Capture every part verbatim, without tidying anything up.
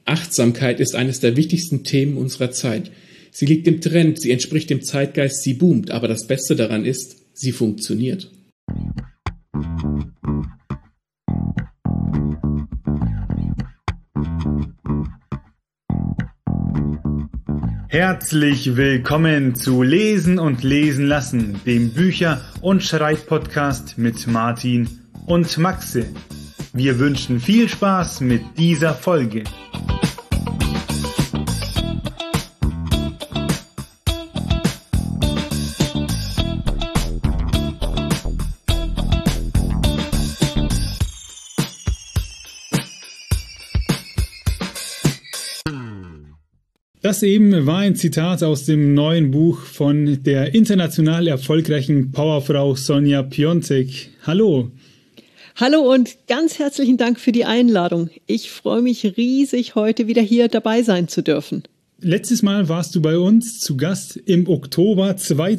Achtsamkeit ist eines der wichtigsten Themen unserer Zeit. Sie liegt im Trend, sie entspricht dem Zeitgeist, sie boomt, aber das Beste daran ist, sie funktioniert. Herzlich willkommen zu Lesen und Lesen lassen, dem Bücher- und Schreibpodcast mit Martin und Maxe. Wir wünschen viel Spaß mit dieser Folge. Das eben war ein Zitat aus dem neuen Buch von der international erfolgreichen Powerfrau Sonja Piontek. Hallo. Hallo und ganz herzlichen Dank für die Einladung. Ich freue mich riesig, heute wieder hier dabei sein zu dürfen. Letztes Mal warst du bei uns zu Gast im Oktober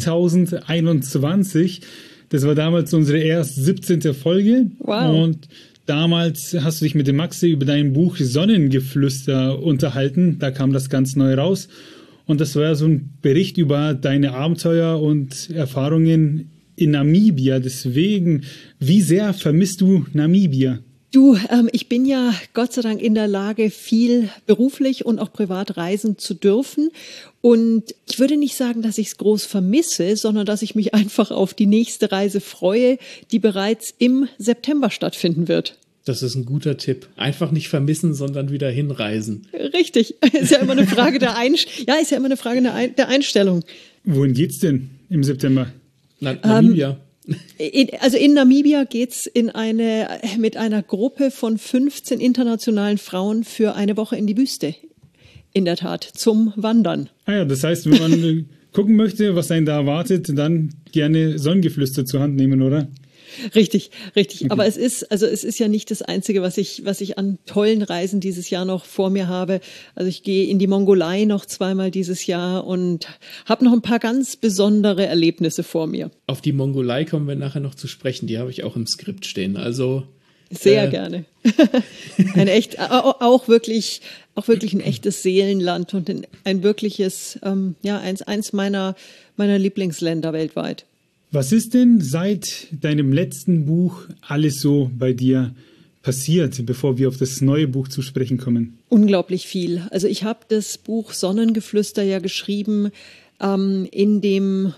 zweitausendeinundzwanzig. Das war damals unsere erst siebzehnte Folge. Wow. Und damals hast du dich mit dem Maxe über dein Buch Sonnengeflüster unterhalten. Da kam das ganz neu raus. Und das war ja so ein Bericht über deine Abenteuer und Erfahrungen in Namibia. Deswegen, wie sehr vermisst du Namibia? Du, ähm, ich bin ja Gott sei Dank in der Lage, viel beruflich und auch privat reisen zu dürfen. Und ich würde nicht sagen, dass ich es groß vermisse, sondern dass ich mich einfach auf die nächste Reise freue, die bereits im September stattfinden wird. Das ist ein guter Tipp. Einfach nicht vermissen, sondern wieder hinreisen. Richtig. Ist ja immer eine Frage der Einstellung. Ja, ist ja immer eine Frage der Einstellung. Wohin geht's denn im September? Na, Namibia. Ähm, In, also in Namibia geht's in eine, mit einer Gruppe von fünfzehn internationalen Frauen für eine Woche in die Wüste. In der Tat, zum Wandern. Ah ja, das heißt, wenn man gucken möchte, was einen da erwartet, dann gerne Sonnengeflüster zur Hand nehmen, oder? Richtig, richtig. Okay. Aber es ist, also es ist ja nicht das Einzige, was ich, was ich an tollen Reisen dieses Jahr noch vor mir habe. Also ich gehe in die Mongolei noch zweimal dieses Jahr und habe noch ein paar ganz besondere Erlebnisse vor mir. Auf die Mongolei kommen wir nachher noch zu sprechen. Die habe ich auch im Skript stehen. Also sehr äh, gerne. Ein echt, auch wirklich, auch wirklich ein echtes Seelenland und ein, ein wirkliches, ähm, ja, eins, eins meiner, meiner Lieblingsländer weltweit. Was ist denn seit deinem letzten Buch alles so bei dir passiert, bevor wir auf das neue Buch zu sprechen kommen? Unglaublich viel. Also ich habe das Buch Sonnengeflüster ja geschrieben ähm, in dem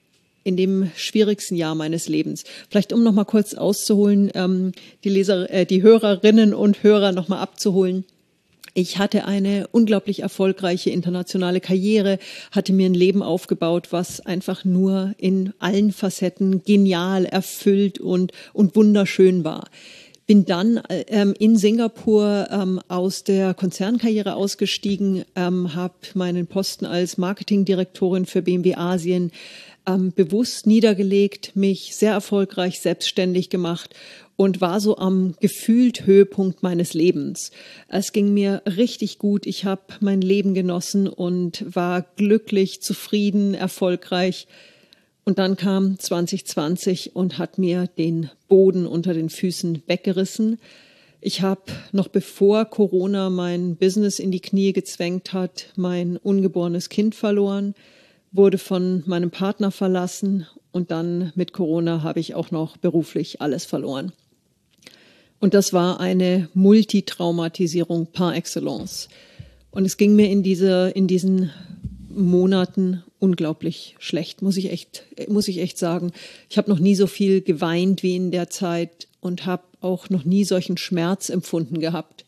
in dem schwierigsten Jahr meines Lebens. Vielleicht um noch mal kurz auszuholen, ähm, die Leser, äh, die Hörerinnen und Hörer noch mal abzuholen. Ich hatte eine unglaublich erfolgreiche internationale Karriere, hatte mir ein Leben aufgebaut, was einfach nur in allen Facetten genial, erfüllt und, und wunderschön war. Bin dann ähm, in Singapur ähm, aus der Konzernkarriere ausgestiegen, ähm, habe meinen Posten als Marketingdirektorin für B M W Asien ähm, bewusst niedergelegt, mich sehr erfolgreich selbstständig gemacht und war so am gefühlt Höhepunkt meines Lebens. Es ging mir richtig gut. Ich habe mein Leben genossen und war glücklich, zufrieden, erfolgreich. Und dann kam zwanzig zwanzig und hat mir den Boden unter den Füßen weggerissen. Ich habe noch bevor Corona mein Business in die Knie gezwängt hat, mein ungeborenes Kind verloren, wurde von meinem Partner verlassen und dann mit Corona habe ich auch noch beruflich alles verloren. Und das war eine Multitraumatisierung par excellence. Und es ging mir in diese, in diesen Monaten unglaublich schlecht, muss ich echt, muss ich echt sagen. Ich habe noch nie so viel geweint wie in der Zeit und habe auch noch nie solchen Schmerz empfunden gehabt.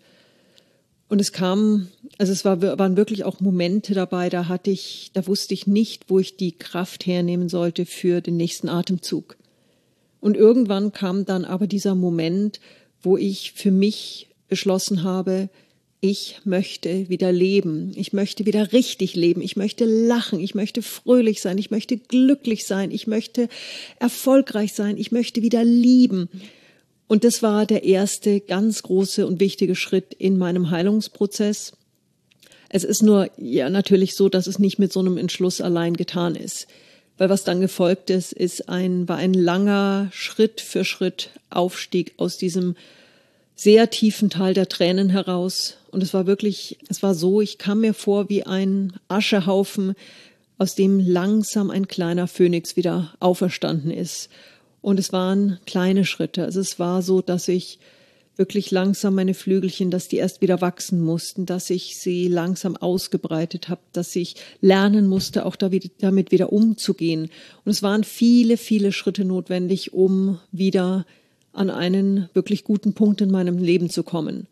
Und es kam, also es war, waren wirklich auch Momente dabei, da hatte ich, da wusste ich nicht, wo ich die Kraft hernehmen sollte für den nächsten Atemzug. Und irgendwann kam dann aber dieser Moment, wo ich für mich beschlossen habe, ich möchte wieder leben, ich möchte wieder richtig leben, ich möchte lachen, ich möchte fröhlich sein, ich möchte glücklich sein, ich möchte erfolgreich sein, ich möchte wieder lieben. Und das war der erste ganz große und wichtige Schritt in meinem Heilungsprozess. Es ist nur ja natürlich so, dass es nicht mit so einem Entschluss allein getan ist. Weil was dann gefolgt ist, ist ein, war ein langer Schritt für Schritt Aufstieg aus diesem sehr tiefen Tal der Tränen heraus. Und es war wirklich, es war so, ich kam mir vor wie ein Aschehaufen, aus dem langsam ein kleiner Phönix wieder auferstanden ist. Und es waren kleine Schritte. Also es war so, dass ich wirklich langsam meine Flügelchen, dass die erst wieder wachsen mussten, dass ich sie langsam ausgebreitet habe, dass ich lernen musste, auch damit wieder umzugehen. Und es waren viele, viele Schritte notwendig, um wieder an einen wirklich guten Punkt in meinem Leben zu kommen.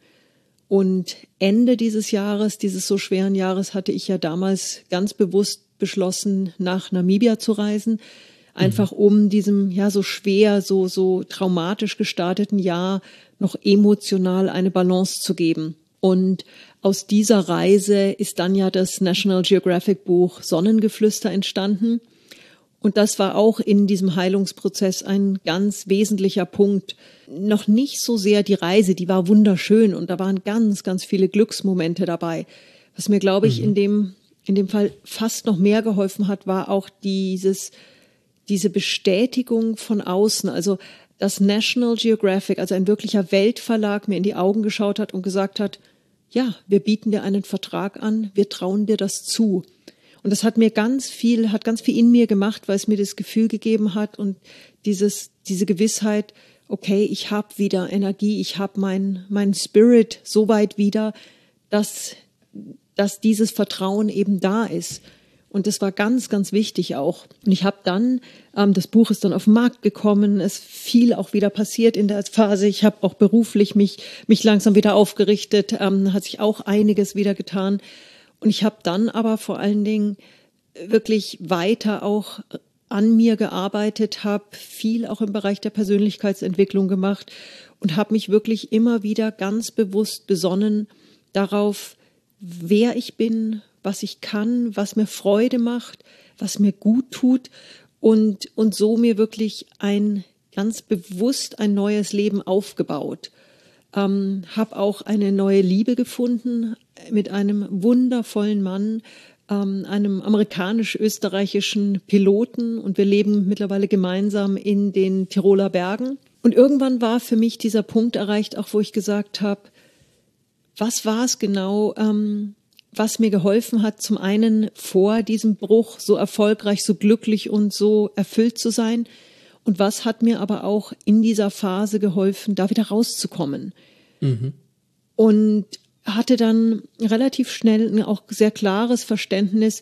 Und Ende dieses Jahres, dieses so schweren Jahres, hatte ich ja damals ganz bewusst beschlossen, nach Namibia zu reisen, einfach um diesem ja so schwer, so so traumatisch gestarteten Jahr noch emotional eine Balance zu geben. Und aus dieser Reise ist dann ja das National Geographic Buch Sonnengeflüster entstanden. Und das war auch in diesem Heilungsprozess ein ganz wesentlicher Punkt. Noch nicht so sehr die Reise, die war wunderschön und da waren ganz, ganz viele Glücksmomente dabei. Was mir, glaube ich, mhm. in dem in dem Fall fast noch mehr geholfen hat, war auch dieses, diese Bestätigung von außen. Also, dass National Geographic, also ein wirklicher Weltverlag, mir in die Augen geschaut hat und gesagt hat, ja, wir bieten dir einen Vertrag an, wir trauen dir das zu. Und das hat mir ganz viel, hat ganz viel in mir gemacht, weil es mir das Gefühl gegeben hat und dieses, diese Gewissheit, okay, ich habe wieder Energie, ich habe mein, mein Spirit so weit wieder, dass dass dieses Vertrauen eben da ist. Und das war ganz, ganz wichtig auch. Und ich habe dann, ähm, das Buch ist dann auf den Markt gekommen, es viel auch wieder passiert in der Phase. Ich habe auch beruflich mich, mich langsam wieder aufgerichtet, ähm, hat sich auch einiges wieder getan. Und ich habe dann aber vor allen Dingen wirklich weiter auch an mir gearbeitet, habe viel auch im Bereich der Persönlichkeitsentwicklung gemacht und habe mich wirklich immer wieder ganz bewusst besonnen darauf, wer ich bin, was ich kann, was mir Freude macht, was mir gut tut und, und so mir wirklich ein ganz bewusst ein neues Leben aufgebaut. Ähm, habe auch eine neue Liebe gefunden mit einem wundervollen Mann, ähm, einem amerikanisch-österreichischen Piloten und wir leben mittlerweile gemeinsam in den Tiroler Bergen. Und irgendwann war für mich dieser Punkt erreicht, auch wo ich gesagt habe, was war es genau, ähm, was mir geholfen hat, zum einen vor diesem Bruch so erfolgreich, so glücklich und so erfüllt zu sein und was hat mir aber auch in dieser Phase geholfen, da wieder rauszukommen. Mhm. Und hatte dann relativ schnell ein auch sehr klares Verständnis,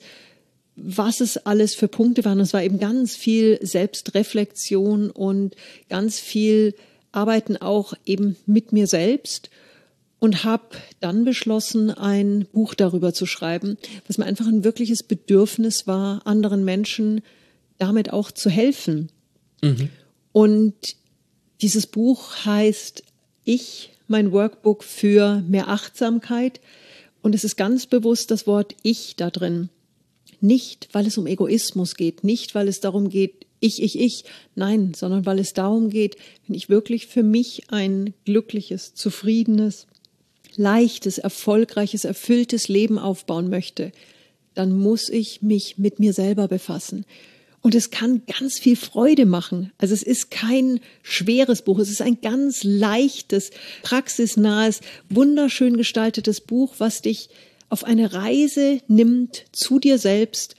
was es alles für Punkte waren. Es war eben ganz viel Selbstreflexion und ganz viel Arbeiten auch eben mit mir selbst. Und habe dann beschlossen, ein Buch darüber zu schreiben, was mir einfach ein wirkliches Bedürfnis war, anderen Menschen damit auch zu helfen. Mhm. Und dieses Buch heißt Ich, mein Workbook für mehr Achtsamkeit. Und es ist ganz bewusst das Wort Ich da drin. Nicht, weil es um Egoismus geht, nicht, weil es darum geht, ich, ich, ich, nein, sondern weil es darum geht, wenn ich wirklich für mich ein glückliches, zufriedenes, leichtes, erfolgreiches, erfülltes Leben aufbauen möchte, dann muss ich mich mit mir selber befassen. Und es kann ganz viel Freude machen. Also es ist kein schweres Buch, es ist ein ganz leichtes, praxisnahes, wunderschön gestaltetes Buch, was dich auf eine Reise nimmt zu dir selbst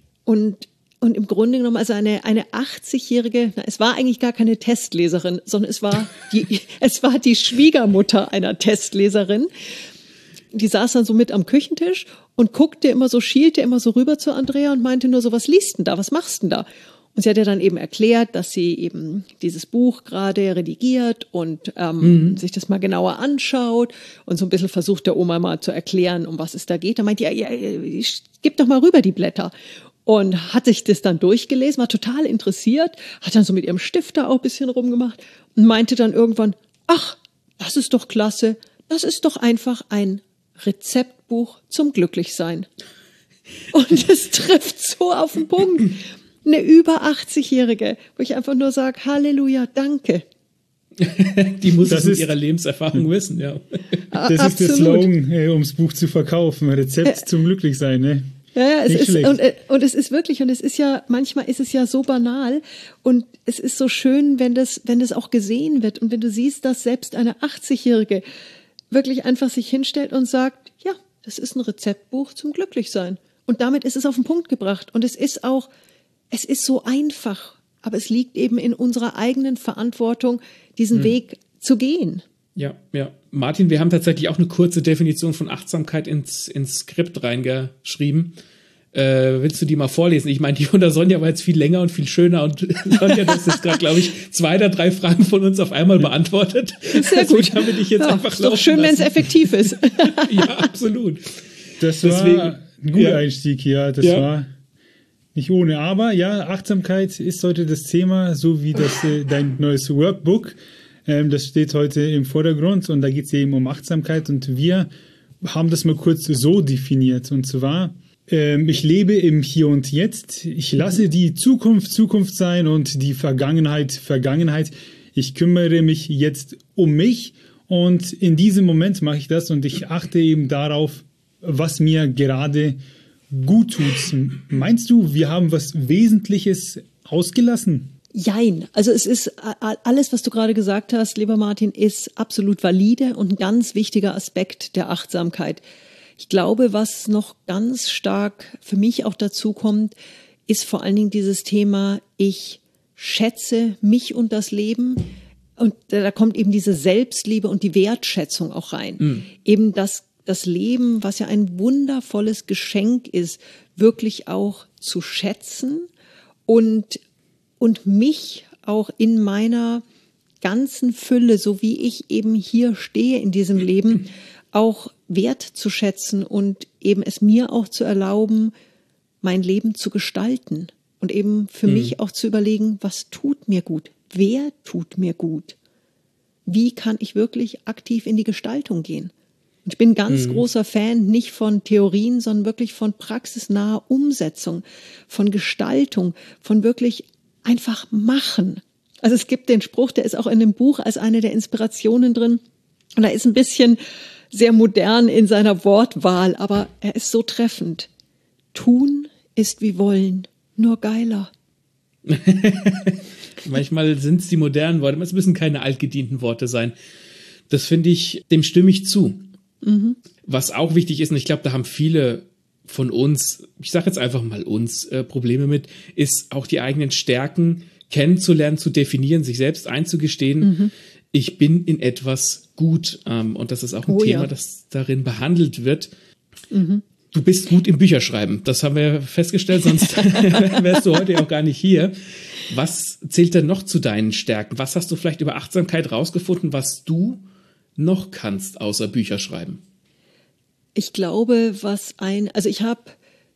und Und im Grunde genommen, also eine, eine achtzigjährige, na, es war eigentlich gar keine Testleserin, sondern es war die, es war die Schwiegermutter einer Testleserin. Die saß dann so mit am Küchentisch und guckte immer so, schielte immer so rüber zu Andrea und meinte nur so, was liest denn da, was machst denn da? Und sie hat ja dann eben erklärt, dass sie eben dieses Buch gerade redigiert und ähm, mhm. sich das mal genauer anschaut und so ein bisschen versucht, der Oma mal zu erklären, um was es da geht. Da meint die, ja, ja, gib doch mal rüber die Blätter. Und hat sich das dann durchgelesen, war total interessiert, hat dann so mit ihrem Stifter auch ein bisschen rumgemacht und meinte dann irgendwann, ach, das ist doch klasse, das ist doch einfach ein Rezeptbuch zum Glücklichsein. Und es trifft so auf den Punkt. Eine über achtzigjährige, wo ich einfach nur sage, Halleluja, danke. Die muss das aus ihrer Lebenserfahrung wissen, ja. Das Absolut. Ist der Slogan, äh, um das Buch zu verkaufen, Rezept äh, zum Glücklichsein, ne? Ja, ja, es ist, und, und es ist wirklich, und es ist ja, manchmal ist es ja so banal und es ist so schön, wenn das, wenn das auch gesehen wird und wenn du siehst, dass selbst eine achtzigjährige wirklich einfach sich hinstellt und sagt, ja, das ist ein Rezeptbuch zum Glücklichsein. Und damit ist es auf den Punkt gebracht. Und es ist auch, es ist so einfach, aber es liegt eben in unserer eigenen Verantwortung, diesen hm. Weg zu gehen. Ja, ja. Martin, wir haben tatsächlich auch eine kurze Definition von Achtsamkeit ins, ins Skript reingeschrieben. Äh, willst du die mal vorlesen? Ich meine, die von der Sonja war jetzt viel länger und viel schöner und Sonja, das ist gerade, glaube ich, zwei oder drei Fragen von uns auf einmal beantwortet. Sehr gut. Deswegen habe ich jetzt ja, einfach ist doch schön, wenn es effektiv ist. Ja, absolut. Das Deswegen, war ein guter ja. Einstieg, ja. Das ja. war nicht ohne. Aber ja, Achtsamkeit ist heute das Thema, so wie das äh, dein neues Workbook. Ähm, das steht heute im Vordergrund und da geht es eben um Achtsamkeit. Und wir haben das mal kurz so definiert. Und zwar, ähm, ich lebe im Hier und Jetzt. Ich lasse die Zukunft Zukunft sein und die Vergangenheit Vergangenheit. Ich kümmere mich jetzt um mich. Und in diesem Moment mache ich das und ich achte eben darauf, was mir gerade gut tut. Meinst du, wir haben was Wesentliches ausgelassen? Jein. Also es ist alles, was du gerade gesagt hast, lieber Martin, ist absolut valide und ein ganz wichtiger Aspekt der Achtsamkeit. Ich glaube, was noch ganz stark für mich auch dazu kommt, ist vor allen Dingen dieses Thema, ich schätze mich und das Leben. Und da kommt eben diese Selbstliebe und die Wertschätzung auch rein. Mhm. Eben das, das Leben, was ja ein wundervolles Geschenk ist, wirklich auch zu schätzen und und mich auch in meiner ganzen Fülle, so wie ich eben hier stehe in diesem Leben, auch wertzuschätzen und eben es mir auch zu erlauben, mein Leben zu gestalten und eben für mhm. mich auch zu überlegen, was tut mir gut, wer tut mir gut, wie kann ich wirklich aktiv in die Gestaltung gehen. Und ich bin ein ganz mhm. großer Fan, nicht von Theorien, sondern wirklich von praxisnaher Umsetzung, von Gestaltung, von wirklich einfach machen. Also es gibt den Spruch, der ist auch in dem Buch als eine der Inspirationen drin. Und er ist ein bisschen sehr modern in seiner Wortwahl, aber er ist so treffend. Tun ist wie wollen, nur geiler. Manchmal sind es die modernen Worte, es müssen keine altgedienten Worte sein. Das finde ich, dem stimme ich zu. Mhm. Was auch wichtig ist, und ich glaube, da haben viele von uns, ich sage jetzt einfach mal uns, äh, Probleme mit, ist auch die eigenen Stärken kennenzulernen, zu definieren, sich selbst einzugestehen, mhm. ich bin in etwas gut. Ähm, und das ist auch ein oh, Thema, ja. das darin behandelt wird. Mhm. Du bist gut im Bücherschreiben. Das haben wir festgestellt, sonst wärst du heute auch gar nicht hier. Was zählt denn noch zu deinen Stärken? Was hast du vielleicht über Achtsamkeit rausgefunden, was du noch kannst, außer Bücherschreiben? Ich glaube, was ein, also ich habe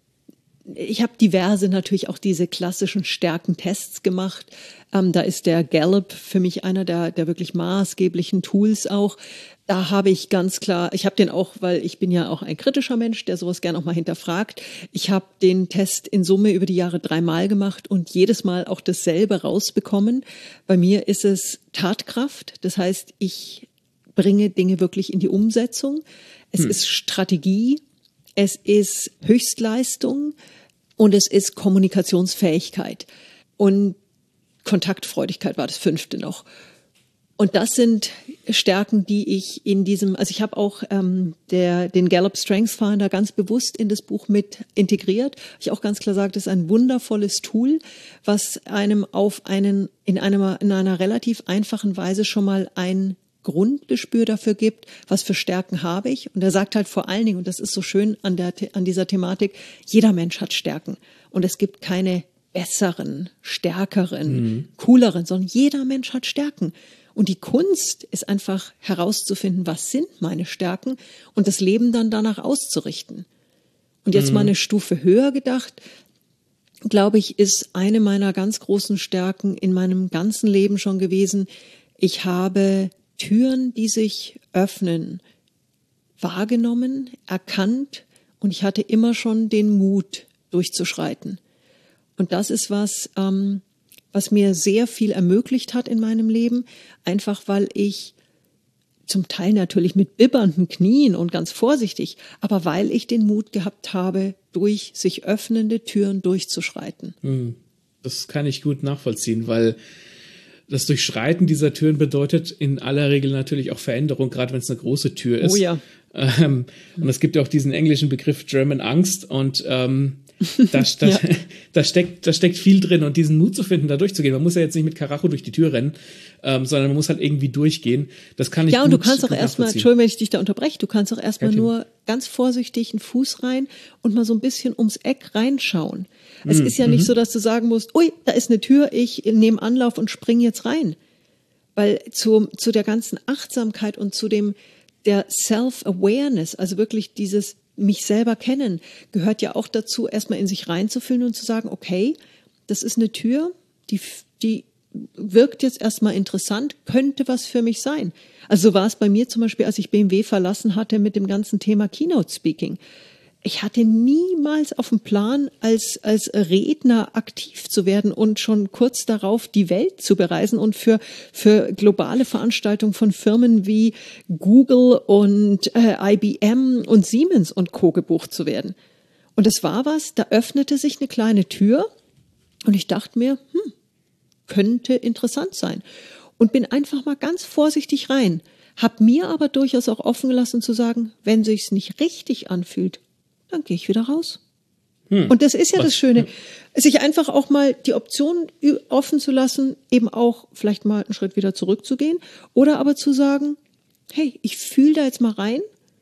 ich habe diverse natürlich auch diese klassischen Stärkentests gemacht. Ähm, da ist der Gallup für mich einer der, der wirklich maßgeblichen Tools auch. Da habe ich ganz klar, ich habe den auch, weil ich bin ja auch ein kritischer Mensch, der sowas gerne auch mal hinterfragt. Ich habe den Test in Summe über die Jahre dreimal gemacht und jedes Mal auch dasselbe rausbekommen. Bei mir ist es Tatkraft, das heißt, ich bringe Dinge wirklich in die Umsetzung. Es hm. ist Strategie, es ist Höchstleistung und es ist Kommunikationsfähigkeit. Und Kontaktfreudigkeit war das fünfte noch. Und das sind Stärken, die ich in diesem, also ich habe auch ähm, der, den Gallup Strengths Finder ganz bewusst in das Buch mit integriert. Ich auch ganz klar sage, das ist ein wundervolles Tool, was einem auf einen, in einer, in einer relativ einfachen Weise schon mal ein Grundgespür dafür gibt, was für Stärken habe ich. Und er sagt halt vor allen Dingen, und das ist so schön an der, an dieser Thematik, jeder Mensch hat Stärken. Und es gibt keine besseren, stärkeren, mhm. cooleren, sondern jeder Mensch hat Stärken. Und die Kunst ist einfach herauszufinden, was sind meine Stärken und das Leben dann danach auszurichten. Und jetzt mhm. mal eine Stufe höher gedacht, glaube ich, ist eine meiner ganz großen Stärken in meinem ganzen Leben schon gewesen, ich habe Türen, die sich öffnen, wahrgenommen, erkannt und ich hatte immer schon den Mut, durchzuschreiten. Und das ist was, ähm, was mir sehr viel ermöglicht hat in meinem Leben, einfach weil ich zum Teil natürlich mit bibbernden Knien und ganz vorsichtig, aber weil ich den Mut gehabt habe, durch sich öffnende Türen durchzuschreiten. Das kann ich gut nachvollziehen, weil Das Durchschreiten dieser Türen bedeutet in aller Regel natürlich auch Veränderung, gerade wenn es eine große Tür ist. Oh ja. Ähm, und es gibt ja auch diesen englischen Begriff German Angst und ähm, da, da, ja. da, steckt, da steckt viel drin und diesen Mut zu finden, da durchzugehen. Man muss ja jetzt nicht mit Karacho durch die Tür rennen, ähm, sondern man muss halt irgendwie durchgehen. Das kann ich Ja, und du kannst auch erstmal, Entschuldigung, wenn ich dich da unterbreche, du kannst auch erstmal nur ganz vorsichtig einen Fuß rein und mal so ein bisschen ums Eck reinschauen. Es mhm. ist ja nicht mhm. so, dass du sagen musst, ui, da ist eine Tür, ich nehme Anlauf und spring jetzt rein. Weil zu, zu der ganzen Achtsamkeit und zu dem der Self-Awareness, also wirklich dieses mich selber kennen, gehört ja auch dazu, erstmal in sich reinzufühlen und zu sagen, okay, das ist eine Tür, die, die wirkt jetzt erstmal interessant, könnte was für mich sein. Also so war es bei mir zum Beispiel, als ich B M W verlassen hatte mit dem ganzen Thema Keynote Speaking. Ich hatte niemals auf dem Plan, als, als Redner aktiv zu werden und schon kurz darauf die Welt zu bereisen und für, für globale Veranstaltungen von Firmen wie Google und äh, I B M und Siemens und Co. gebucht zu werden. Und es war was, da öffnete sich eine kleine Tür und ich dachte mir, hm, könnte interessant sein. Und bin einfach mal ganz vorsichtig rein, hab mir aber durchaus auch offen gelassen zu sagen, wenn sich's nicht richtig anfühlt, dann gehe ich wieder raus. Hm. Und das ist ja Was? das Schöne, sich einfach auch mal die Option offen zu lassen, eben auch vielleicht mal einen Schritt wieder zurückzugehen oder aber zu sagen, hey, ich fühle da jetzt mal rein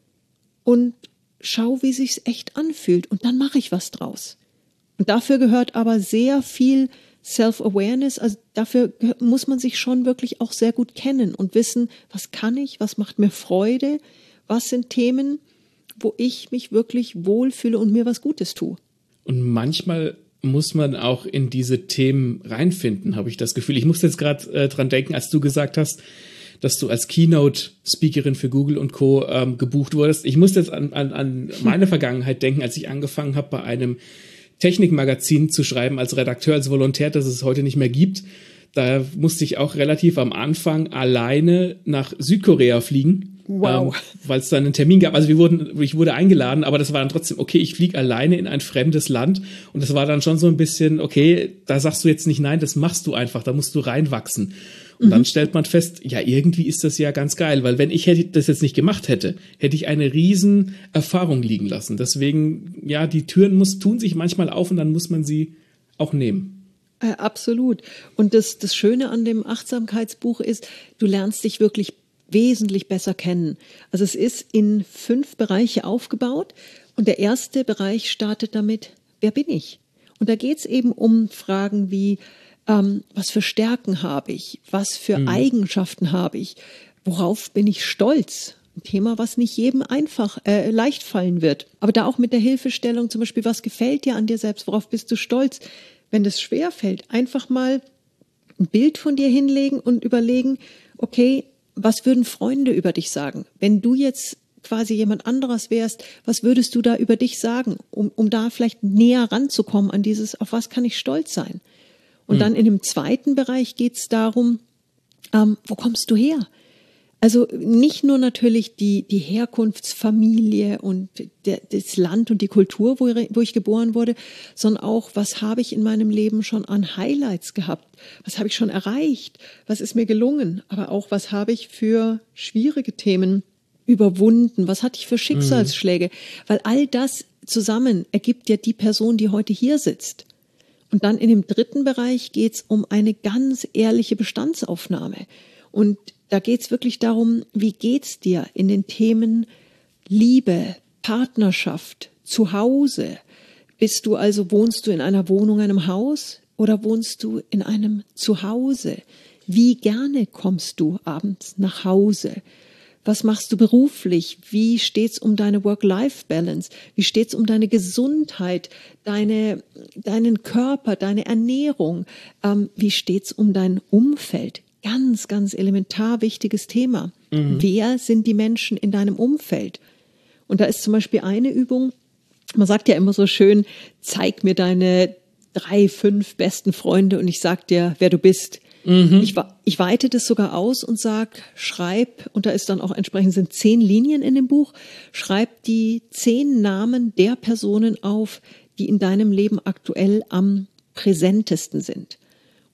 und schau, wie sich's echt anfühlt und dann mache ich was draus. Und dafür gehört aber sehr viel Self-Awareness, also dafür muss man sich schon wirklich auch sehr gut kennen und wissen, was kann ich, was macht mir Freude, was sind Themen, wo ich mich wirklich wohlfühle und mir was Gutes tue. Und manchmal muss man auch in diese Themen reinfinden, habe ich das Gefühl. Ich musste jetzt gerade äh, dran denken, als du gesagt hast, dass du als Keynote-Speakerin für Google und Co. Ähm, gebucht wurdest. Ich musste jetzt an, an, an meine Vergangenheit denken, als ich angefangen habe, bei einem Technikmagazin zu schreiben, als Redakteur, als Volontär, das es heute nicht mehr gibt. Da musste ich auch relativ am Anfang alleine nach Südkorea fliegen. Wow. Ähm, weil es dann einen Termin gab. Also wir wurden, ich wurde eingeladen, aber das war dann trotzdem, okay, ich fliege alleine in ein fremdes Land. Und das war dann schon so ein bisschen, okay, da sagst du jetzt nicht nein, das machst du einfach, da musst du reinwachsen. Und mhm. dann stellt man fest, ja, irgendwie ist das ja ganz geil, weil wenn ich hätte, das jetzt nicht gemacht hätte, hätte ich eine riesen Erfahrung liegen lassen. Deswegen, ja, die Türen muss, tun sich manchmal auf und dann muss man sie auch nehmen. Äh, absolut. Und das, das Schöne an dem Achtsamkeitsbuch ist, du lernst dich wirklich wesentlich besser kennen. Also es ist in fünf Bereiche aufgebaut und der erste Bereich startet damit, wer bin ich? Und da geht es eben um Fragen wie, ähm, was für Stärken habe ich? Was für mhm. Eigenschaften habe ich? Worauf bin ich stolz? Ein Thema, was nicht jedem einfach äh, leicht fallen wird. Aber da auch mit der Hilfestellung zum Beispiel, was gefällt dir an dir selbst? Worauf bist du stolz? Wenn das schwer fällt, einfach mal ein Bild von dir hinlegen und überlegen, okay, was würden Freunde über dich sagen? Wenn du jetzt quasi jemand anderes wärst, was würdest du da über dich sagen, um, um da vielleicht näher ranzukommen an dieses, auf was kann ich stolz sein? Und mhm. dann in dem zweiten Bereich geht es darum, ähm, wo kommst du her? Also nicht nur natürlich die, die Herkunftsfamilie und der, das Land und die Kultur, wo, wo ich geboren wurde, sondern auch, was habe ich in meinem Leben schon an Highlights gehabt? Was habe ich schon erreicht? Was ist mir gelungen? Aber auch, was habe ich für schwierige Themen überwunden? Was hatte ich für Schicksalsschläge? Mhm. Weil all das zusammen ergibt ja die Person, die heute hier sitzt. Und dann in dem dritten Bereich geht es um eine ganz ehrliche Bestandsaufnahme. Und da geht es wirklich darum, wie geht's dir in den Themen Liebe, Partnerschaft, Zuhause? Bist du also, wohnst du in einer Wohnung, einem Haus oder wohnst du in einem Zuhause? Wie gerne kommst du abends nach Hause? Was machst du beruflich? Wie steht's um deine Work-Life-Balance? Wie steht's um deine Gesundheit, deine, deinen Körper, deine Ernährung? Ähm, wie steht's um dein Umfeld? Ganz, ganz elementar wichtiges Thema. Mhm. Wer sind die Menschen in deinem Umfeld? Und da ist zum Beispiel eine Übung, man sagt ja immer so schön, zeig mir deine drei, fünf besten Freunde und ich sag dir, wer du bist. Mhm. Ich, ich weite das sogar aus und sag, schreib, und da ist dann auch entsprechend sind zehn Linien in dem Buch, schreib die zehn Namen der Personen auf, die in deinem Leben aktuell am präsentesten sind.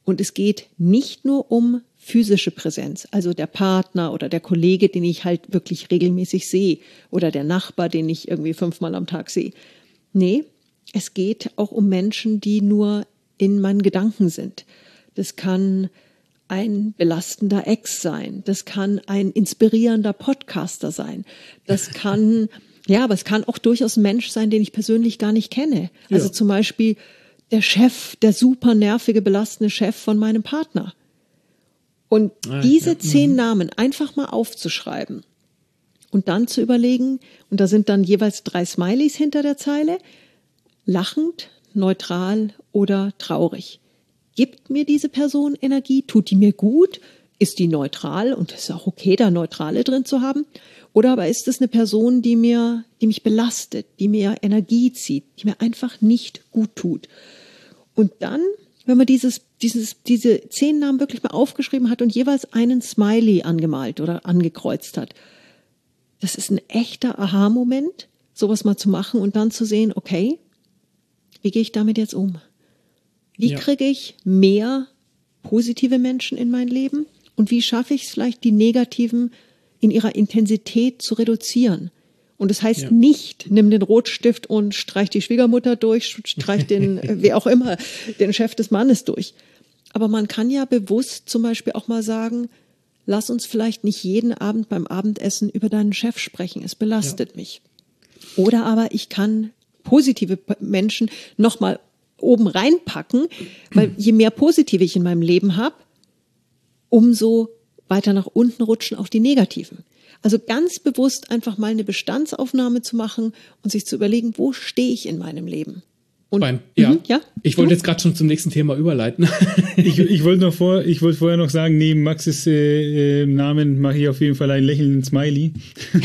Und es geht nicht nur um physische Präsenz, also der Partner oder der Kollege, den ich halt wirklich regelmäßig sehe oder der Nachbar, den ich irgendwie fünfmal am Tag sehe. Nee, es geht auch um Menschen, die nur in meinen Gedanken sind. Das kann ein belastender Ex sein, das kann ein inspirierender Podcaster sein, das kann, ja, aber es kann auch durchaus ein Mensch sein, den ich persönlich gar nicht kenne. Also ja. Zum Beispiel der Chef, der super nervige, belastende Chef von meinem Partner. Und ah, diese ja. zehn mhm. Namen einfach mal aufzuschreiben und dann zu überlegen, und da sind dann jeweils drei Smileys hinter der Zeile, lachend, neutral oder traurig. Gibt mir diese Person Energie? Tut die mir gut? Ist die neutral? Und es ist auch okay, da Neutrale drin zu haben. Oder aber ist es eine Person, die mir, die mich belastet, die mir Energie zieht, die mir einfach nicht gut tut? Und dann, wenn man dieses, dieses, diese zehn Namen wirklich mal aufgeschrieben hat und jeweils einen Smiley angemalt oder angekreuzt hat, das ist ein echter Aha-Moment, sowas mal zu machen und dann zu sehen, okay, wie gehe ich damit jetzt um? Wie ja. kriege ich mehr positive Menschen in mein Leben? Und wie schaffe ich es vielleicht, die negativen in ihrer Intensität zu reduzieren? Und das heißt ja. nicht, nimm den Rotstift und streich die Schwiegermutter durch, streich den, wer auch immer, den Chef des Mannes durch. Aber man kann ja bewusst zum Beispiel auch mal sagen, lass uns vielleicht nicht jeden Abend beim Abendessen über deinen Chef sprechen, es belastet ja. mich. Oder aber ich kann positive Menschen nochmal oben reinpacken, weil je mehr positive ich in meinem Leben habe, umso weiter nach unten rutschen auch die negativen. Also ganz bewusst einfach mal eine Bestandsaufnahme zu machen und sich zu überlegen, wo stehe ich in meinem Leben? Und, Fein. Ja. Mhm, ja. Ich wollte jetzt gerade schon zum nächsten Thema überleiten. ich ich wollte noch vor, ich wollte vorher noch sagen, neben Maxes äh, Namen mache ich auf jeden Fall einen lächelnden Smiley.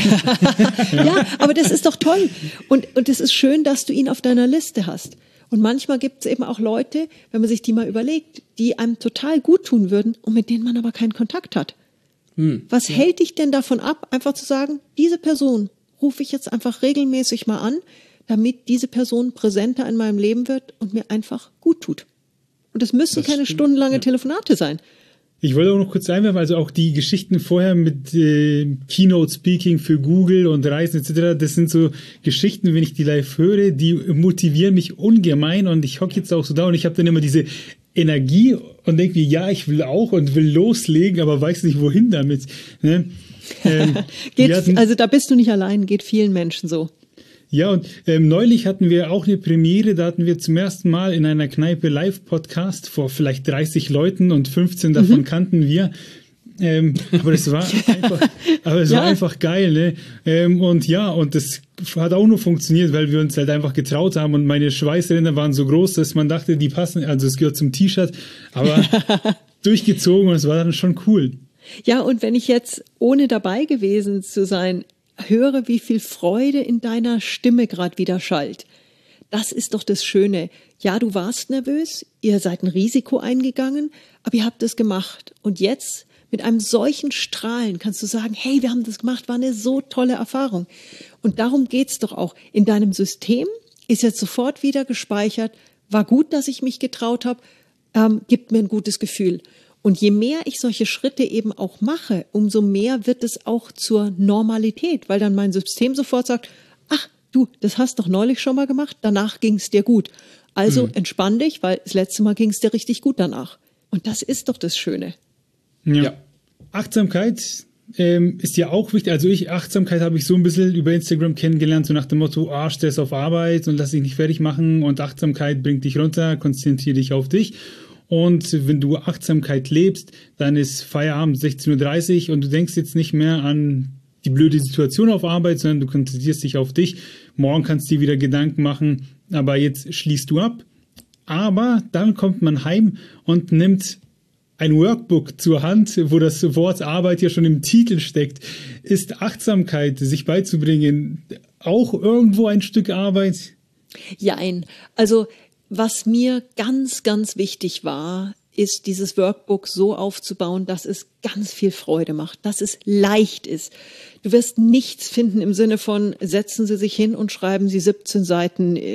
ja. ja, aber das ist doch toll. Und, und es ist schön, dass du ihn auf deiner Liste hast. Und manchmal gibt es eben auch Leute, wenn man sich die mal überlegt, die einem total gut tun würden und mit denen man aber keinen Kontakt hat. Hm. Was ja. hält dich denn davon ab, einfach zu sagen, diese Person rufe ich jetzt einfach regelmäßig mal an, damit diese Person präsenter in meinem Leben wird und mir einfach gut tut. Und es müssen das keine stimmt. stundenlange ja. Telefonate sein. Ich wollte auch noch kurz einwerfen, also auch die Geschichten vorher mit äh, Keynote-Speaking für Google und Reisen et cetera, das sind so Geschichten, wenn ich die live höre, die motivieren mich ungemein und ich hocke jetzt auch so da und ich habe dann immer diese Energie und denke mir, ja, ich will auch und will loslegen, aber weiß nicht, wohin damit. Ne? Ähm, geht, hatten, also da bist du nicht allein, geht vielen Menschen so. Ja, und ähm, neulich hatten wir auch eine Premiere, da hatten wir zum ersten Mal in einer Kneipe Live-Podcast vor vielleicht dreißig Leuten und fünfzehn davon mhm. kannten wir. Ähm, aber das war einfach, aber es ja. war einfach geil, ne? Ähm, und ja, und das hat auch nur funktioniert, weil wir uns halt einfach getraut haben und meine Schweißränder waren so groß, dass man dachte, die passen, also es gehört zum T-Shirt, aber durchgezogen und es war dann schon cool. Ja, und wenn ich jetzt, ohne dabei gewesen zu sein, höre, wie viel Freude in deiner Stimme gerade wieder schallt. Das ist doch das Schöne. Ja, du warst nervös, ihr seid ein Risiko eingegangen, aber ihr habt es gemacht. Und jetzt mit einem solchen Strahlen kannst du sagen, hey, wir haben das gemacht, war eine so tolle Erfahrung. Und darum geht's doch auch. In deinem System ist jetzt sofort wieder gespeichert, war gut, dass ich mich getraut habe, ähm, gibt mir ein gutes Gefühl. Und je mehr ich solche Schritte eben auch mache, umso mehr wird es auch zur Normalität, weil dann mein System sofort sagt, ach du, das hast doch neulich schon mal gemacht, danach ging es dir gut. Also mhm. entspann dich, weil das letzte Mal ging es dir richtig gut danach. Und das ist doch das Schöne. Ja. ja. Achtsamkeit ähm, ist ja auch wichtig. Also ich, Achtsamkeit habe ich so ein bisschen über Instagram kennengelernt, so nach dem Motto, ah, Stress auf Arbeit und lass dich nicht fertig machen und Achtsamkeit bringt dich runter, konzentriere dich auf dich. Und wenn du Achtsamkeit lebst, dann ist Feierabend sechzehn Uhr dreißig und du denkst jetzt nicht mehr an die blöde Situation auf Arbeit, sondern du konzentrierst dich auf dich. Morgen kannst du dir wieder Gedanken machen, aber jetzt schließt du ab. Aber dann kommt man heim und nimmt ein Workbook zur Hand, wo das Wort Arbeit ja schon im Titel steckt. Ist Achtsamkeit, sich beizubringen, auch irgendwo ein Stück Arbeit? Jein. Also was mir ganz, ganz wichtig war, ist dieses Workbook so aufzubauen, dass es ganz viel Freude macht, dass es leicht ist. Du wirst nichts finden im Sinne von, setzen Sie sich hin und schreiben Sie siebzehn Seiten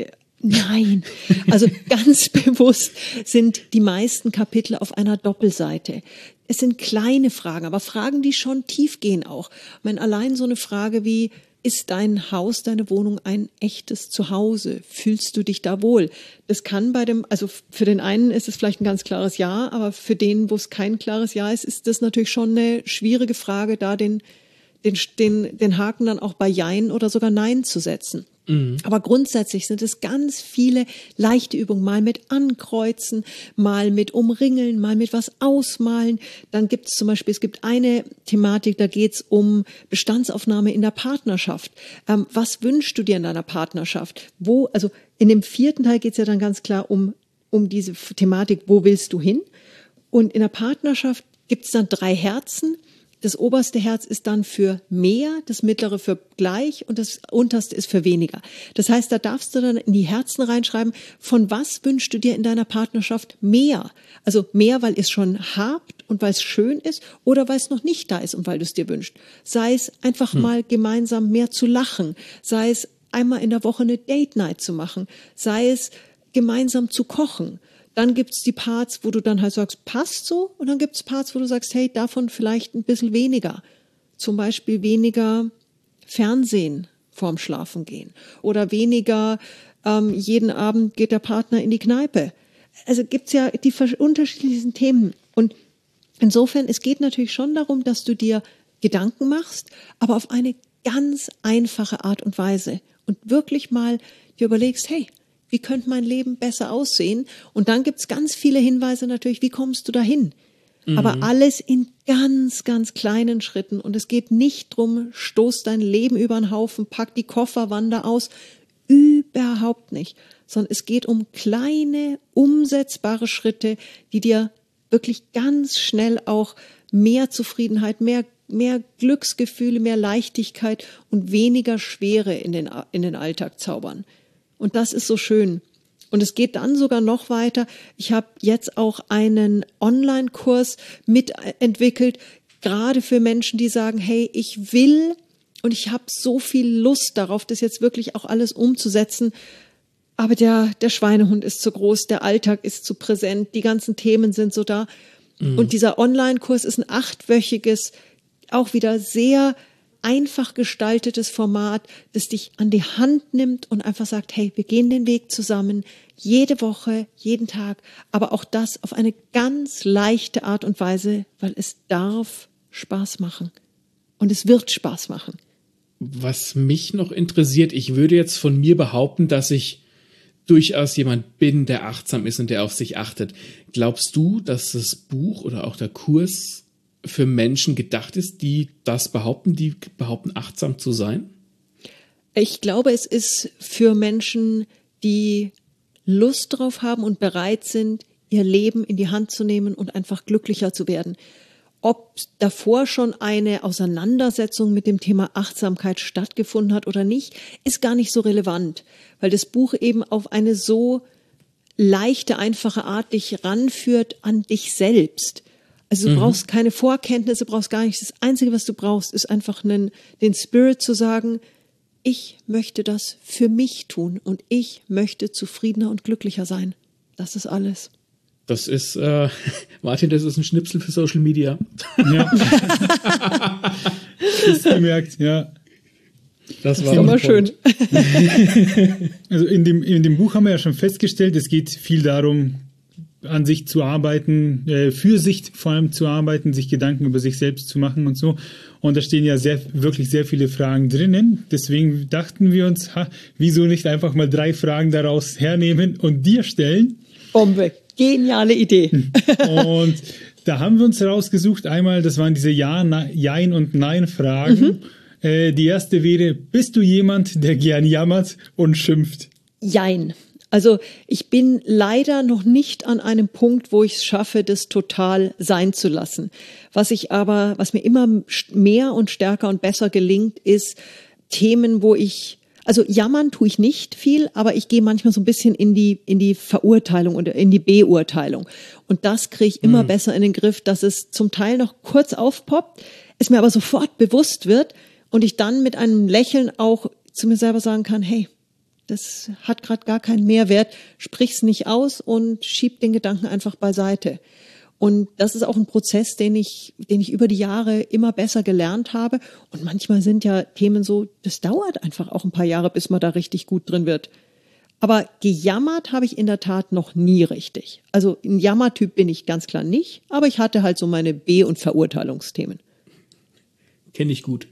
Nein, also ganz bewusst sind die meisten Kapitel auf einer Doppelseite. Es sind kleine Fragen, aber Fragen, die schon tief gehen auch. Ich meine, allein so eine Frage wie, ist dein Haus, deine Wohnung ein echtes Zuhause? Fühlst du dich da wohl? Das kann bei dem, also für den einen ist es vielleicht ein ganz klares Ja, aber für den, wo es kein klares Ja ist, ist das natürlich schon eine schwierige Frage, da den, den, den, den Haken dann auch bei Jein oder sogar Nein zu setzen. Mhm. Aber grundsätzlich sind es ganz viele leichte Übungen, mal mit Ankreuzen, mal mit Umringeln, mal mit was ausmalen. Dann gibt es zum Beispiel, es gibt eine Thematik, da geht es um Bestandsaufnahme in der Partnerschaft. Ähm, was wünschst du dir in deiner Partnerschaft? Wo, also in dem vierten Teil geht es ja dann ganz klar um, um diese Thematik, wo willst du hin? Und in der Partnerschaft gibt es dann drei Herzen. Das oberste Herz ist dann für mehr, das mittlere für gleich und das unterste ist für weniger. Das heißt, da darfst du dann in die Herzen reinschreiben, von was wünschst du dir in deiner Partnerschaft mehr? Also mehr, weil es schon habt und weil es schön ist oder weil es noch nicht da ist und weil du es dir wünschst. Sei es einfach hm. mal gemeinsam mehr zu lachen, sei es einmal in der Woche eine Date Night zu machen, sei es gemeinsam zu kochen. Dann gibt's die Parts, wo du dann halt sagst, passt so. Und dann gibt's Parts, wo du sagst, hey, davon vielleicht ein bisschen weniger. Zum Beispiel weniger Fernsehen vorm Schlafen gehen. Oder weniger, ähm, jeden Abend geht der Partner in die Kneipe. Also gibt's ja die unterschiedlichsten Themen. Und insofern, es geht natürlich schon darum, dass du dir Gedanken machst, aber auf eine ganz einfache Art und Weise. Und wirklich mal dir überlegst, hey, wie könnte mein Leben besser aussehen? Und dann gibt's ganz viele Hinweise natürlich, wie kommst du dahin? Mhm. Aber alles in ganz, ganz kleinen Schritten. Und es geht nicht drum, stoß dein Leben über den Haufen, pack die Koffer, wander aus. Überhaupt nicht. Sondern es geht um kleine, umsetzbare Schritte, die dir wirklich ganz schnell auch mehr Zufriedenheit, mehr, mehr Glücksgefühle, mehr Leichtigkeit und weniger Schwere in den, in den Alltag zaubern. Und das ist so schön. Und es geht dann sogar noch weiter. Ich habe jetzt auch einen Online-Kurs mitentwickelt, gerade für Menschen, die sagen, hey, ich will und ich habe so viel Lust darauf, das jetzt wirklich auch alles umzusetzen. Aber der, der Schweinehund ist zu groß, der Alltag ist zu präsent, die ganzen Themen sind so da. Mhm. Und dieser Online-Kurs ist ein achtwöchiges, auch wieder sehr einfach gestaltetes Format, das dich an die Hand nimmt und einfach sagt, hey, wir gehen den Weg zusammen, jede Woche, jeden Tag, aber auch das auf eine ganz leichte Art und Weise, weil es darf Spaß machen und es wird Spaß machen. Was mich noch interessiert, ich würde jetzt von mir behaupten, dass ich durchaus jemand bin, der achtsam ist und der auf sich achtet. Glaubst du, dass das Buch oder auch der Kurs für Menschen gedacht ist, die das behaupten, die behaupten, achtsam zu sein? Ich glaube, es ist für Menschen, die Lust drauf haben und bereit sind, ihr Leben in die Hand zu nehmen und einfach glücklicher zu werden. Ob davor schon eine Auseinandersetzung mit dem Thema Achtsamkeit stattgefunden hat oder nicht, ist gar nicht so relevant, weil das Buch eben auf eine so leichte, einfache Art dich ranführt an dich selbst. Also du mhm. brauchst keine Vorkenntnisse, brauchst gar nichts. Das Einzige, was du brauchst, ist einfach einen, den Spirit zu sagen, ich möchte das für mich tun und ich möchte zufriedener und glücklicher sein. Das ist alles. Das ist, äh, Martin, das ist ein Schnipsel für Social Media. Ja. Das gemerkt, ja. Das war immer schön. Also in dem, in dem Buch haben wir ja schon festgestellt, es geht viel darum, an sich zu arbeiten, äh, für sich vor allem zu arbeiten, sich Gedanken über sich selbst zu machen und so. Und da stehen ja sehr, wirklich sehr viele Fragen drinnen. Deswegen dachten wir uns, ha, wieso nicht einfach mal drei Fragen daraus hernehmen und dir stellen? Bombe. Geniale Idee. Und da haben wir uns rausgesucht, einmal, das waren diese Ja, Na, Jein und Nein-Fragen. Mhm. Äh, die erste wäre, bist du jemand, der gern jammert und schimpft? Jein. Also ich bin leider noch nicht an einem Punkt, wo ich es schaffe, das total sein zu lassen. Was ich aber, was mir immer mehr und stärker und besser gelingt, ist Themen, wo ich, also jammern tue ich nicht viel, aber ich gehe manchmal so ein bisschen in die in die Verurteilung oder in die Beurteilung. Und das kriege ich immer mhm. besser in den Griff, dass es zum Teil noch kurz aufpoppt, es mir aber sofort bewusst wird und ich dann mit einem Lächeln auch zu mir selber sagen kann, hey, das hat gerade gar keinen Mehrwert, sprich's nicht aus und schieb den Gedanken einfach beiseite. Und das ist auch ein Prozess, den ich, den ich über die Jahre immer besser gelernt habe. Und manchmal sind ja Themen so, das dauert einfach auch ein paar Jahre, bis man da richtig gut drin wird. Aber gejammert habe ich in der Tat noch nie richtig. Also ein Jammertyp bin ich ganz klar nicht, aber ich hatte halt so meine Be- und Verurteilungsthemen. Kenne ich gut.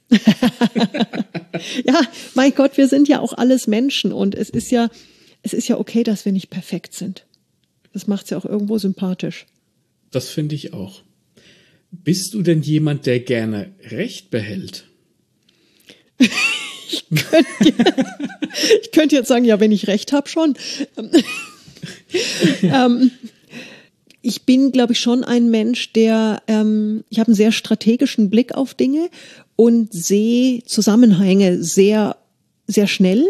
Ja, mein Gott, wir sind ja auch alles Menschen und es ist ja, es ist ja okay, dass wir nicht perfekt sind. Das macht es ja auch irgendwo sympathisch. Das finde ich auch. Bist du denn jemand, der gerne Recht behält? Ich könnte, ich könnte jetzt sagen, ja, wenn ich Recht habe, schon. ähm, ich bin, glaube ich, schon ein Mensch, der, ähm, ich habe einen sehr strategischen Blick auf Dinge und sehe Zusammenhänge sehr, sehr schnell,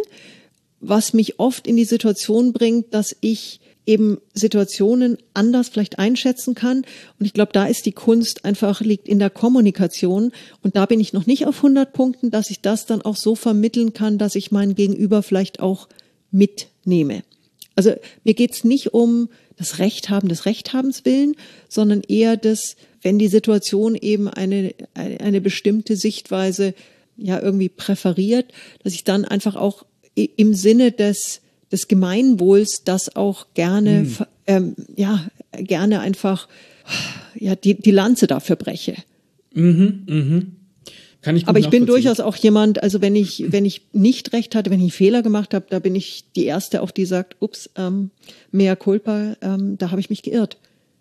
was mich oft in die Situation bringt, dass ich eben Situationen anders vielleicht einschätzen kann. Und ich glaube, da ist die Kunst einfach, liegt in der Kommunikation. Und da bin ich noch nicht auf hundert Punkten, dass ich das dann auch so vermitteln kann, dass ich meinen Gegenüber vielleicht auch mitnehme. Also mir geht's nicht um das Recht haben des Rechthabens willen, sondern eher das, wenn die Situation eben eine, eine bestimmte Sichtweise ja irgendwie präferiert, dass ich dann einfach auch im Sinne des des Gemeinwohls, das auch gerne, hm. ähm, ja, gerne einfach, ja, die, die Lanze dafür breche. Mhm, mhm. Kann ich gut Aber ich bin durchaus auch jemand, also wenn ich, wenn ich nicht recht hatte, wenn ich einen Fehler gemacht habe, da bin ich die Erste, auch die sagt, ups, ähm, mea culpa, ähm, da habe ich mich geirrt.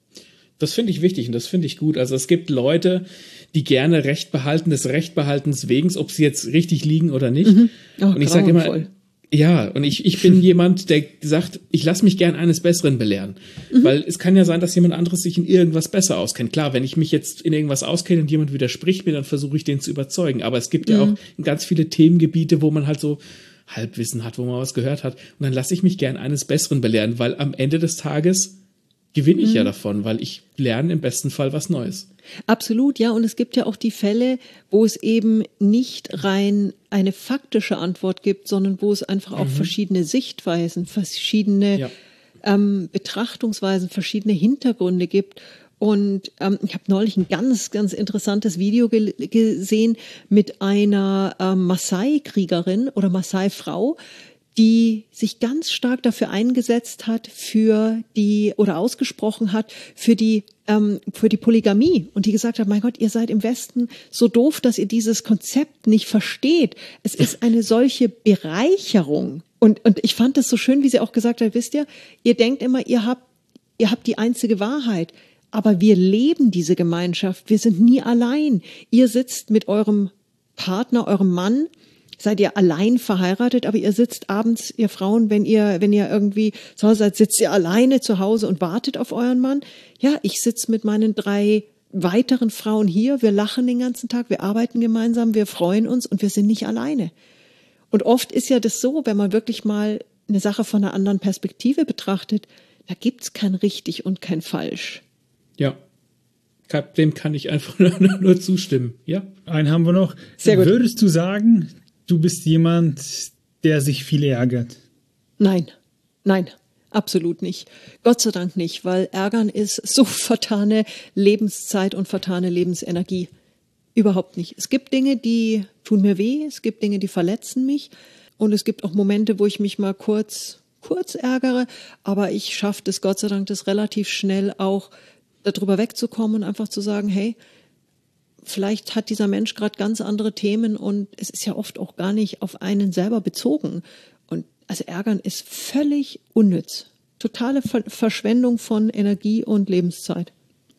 Das finde ich wichtig und das finde ich gut. Also es gibt Leute, die gerne Recht behalten, des Rechtbehaltens wegen, ob sie jetzt richtig liegen oder nicht. Mhm. Oh, und ich sage immer, ja, und ich, ich bin jemand, der sagt, ich lasse mich gern eines Besseren belehren. Mhm. Weil es kann ja sein, dass jemand anderes sich in irgendwas besser auskennt. Klar, wenn ich mich jetzt in irgendwas auskenne und jemand widerspricht mir, dann versuche ich den zu überzeugen. Aber es gibt mhm. ja auch ganz viele Themengebiete, wo man halt so Halbwissen hat, wo man was gehört hat. Und dann lasse ich mich gern eines Besseren belehren, weil am Ende des Tages gewinne ich mhm. ja davon, weil ich lerne im besten Fall was Neues. Absolut, ja. Und es gibt ja auch die Fälle, wo es eben nicht rein eine faktische Antwort gibt, sondern wo es einfach auch mhm. verschiedene Sichtweisen, verschiedene ja. ähm, Betrachtungsweisen, verschiedene Hintergründe gibt. Und ähm, ich habe neulich ein ganz, ganz interessantes Video ge- gesehen mit einer ähm, Maasai-Kriegerin oder Maasai-Frau, die sich ganz stark dafür eingesetzt hat für die oder ausgesprochen hat für die ähm, für die Polygamie und die gesagt hat, mein Gott, ihr seid im Westen so doof, dass ihr dieses Konzept nicht versteht. Es ist eine solche Bereicherung und und ich fand es so schön, wie sie auch gesagt hat, wisst ihr, ihr denkt immer, ihr habt ihr habt die einzige Wahrheit, aber wir leben diese Gemeinschaft. Wir sind nie allein. Ihr sitzt mit eurem Partner, eurem Mann. Seid ihr allein verheiratet, aber ihr sitzt abends, ihr Frauen, wenn ihr, wenn ihr irgendwie zu Hause seid, sitzt ihr alleine zu Hause und wartet auf euren Mann. Ja, ich sitze mit meinen drei weiteren Frauen hier, wir lachen den ganzen Tag, wir arbeiten gemeinsam, wir freuen uns und wir sind nicht alleine. Und oft ist ja das so, wenn man wirklich mal eine Sache von einer anderen Perspektive betrachtet, da gibt's kein richtig und kein falsch. Ja. Dem kann ich einfach nur, nur zustimmen. Ja. Einen haben wir noch. Sehr gut. Würdest du sagen, du bist jemand, der sich viel ärgert? Nein, nein, absolut nicht. Gott sei Dank nicht, weil Ärgern ist so vertane Lebenszeit und vertane Lebensenergie. Überhaupt nicht. Es gibt Dinge, die tun mir weh, es gibt Dinge, die verletzen mich und es gibt auch Momente, wo ich mich mal kurz, kurz ärgere, aber ich schaffe das Gott sei Dank das relativ schnell auch, darüber wegzukommen und einfach zu sagen, hey, vielleicht hat dieser Mensch gerade ganz andere Themen und es ist ja oft auch gar nicht auf einen selber bezogen. Und also Ärgern ist völlig unnütz. Totale Ver- Verschwendung von Energie und Lebenszeit.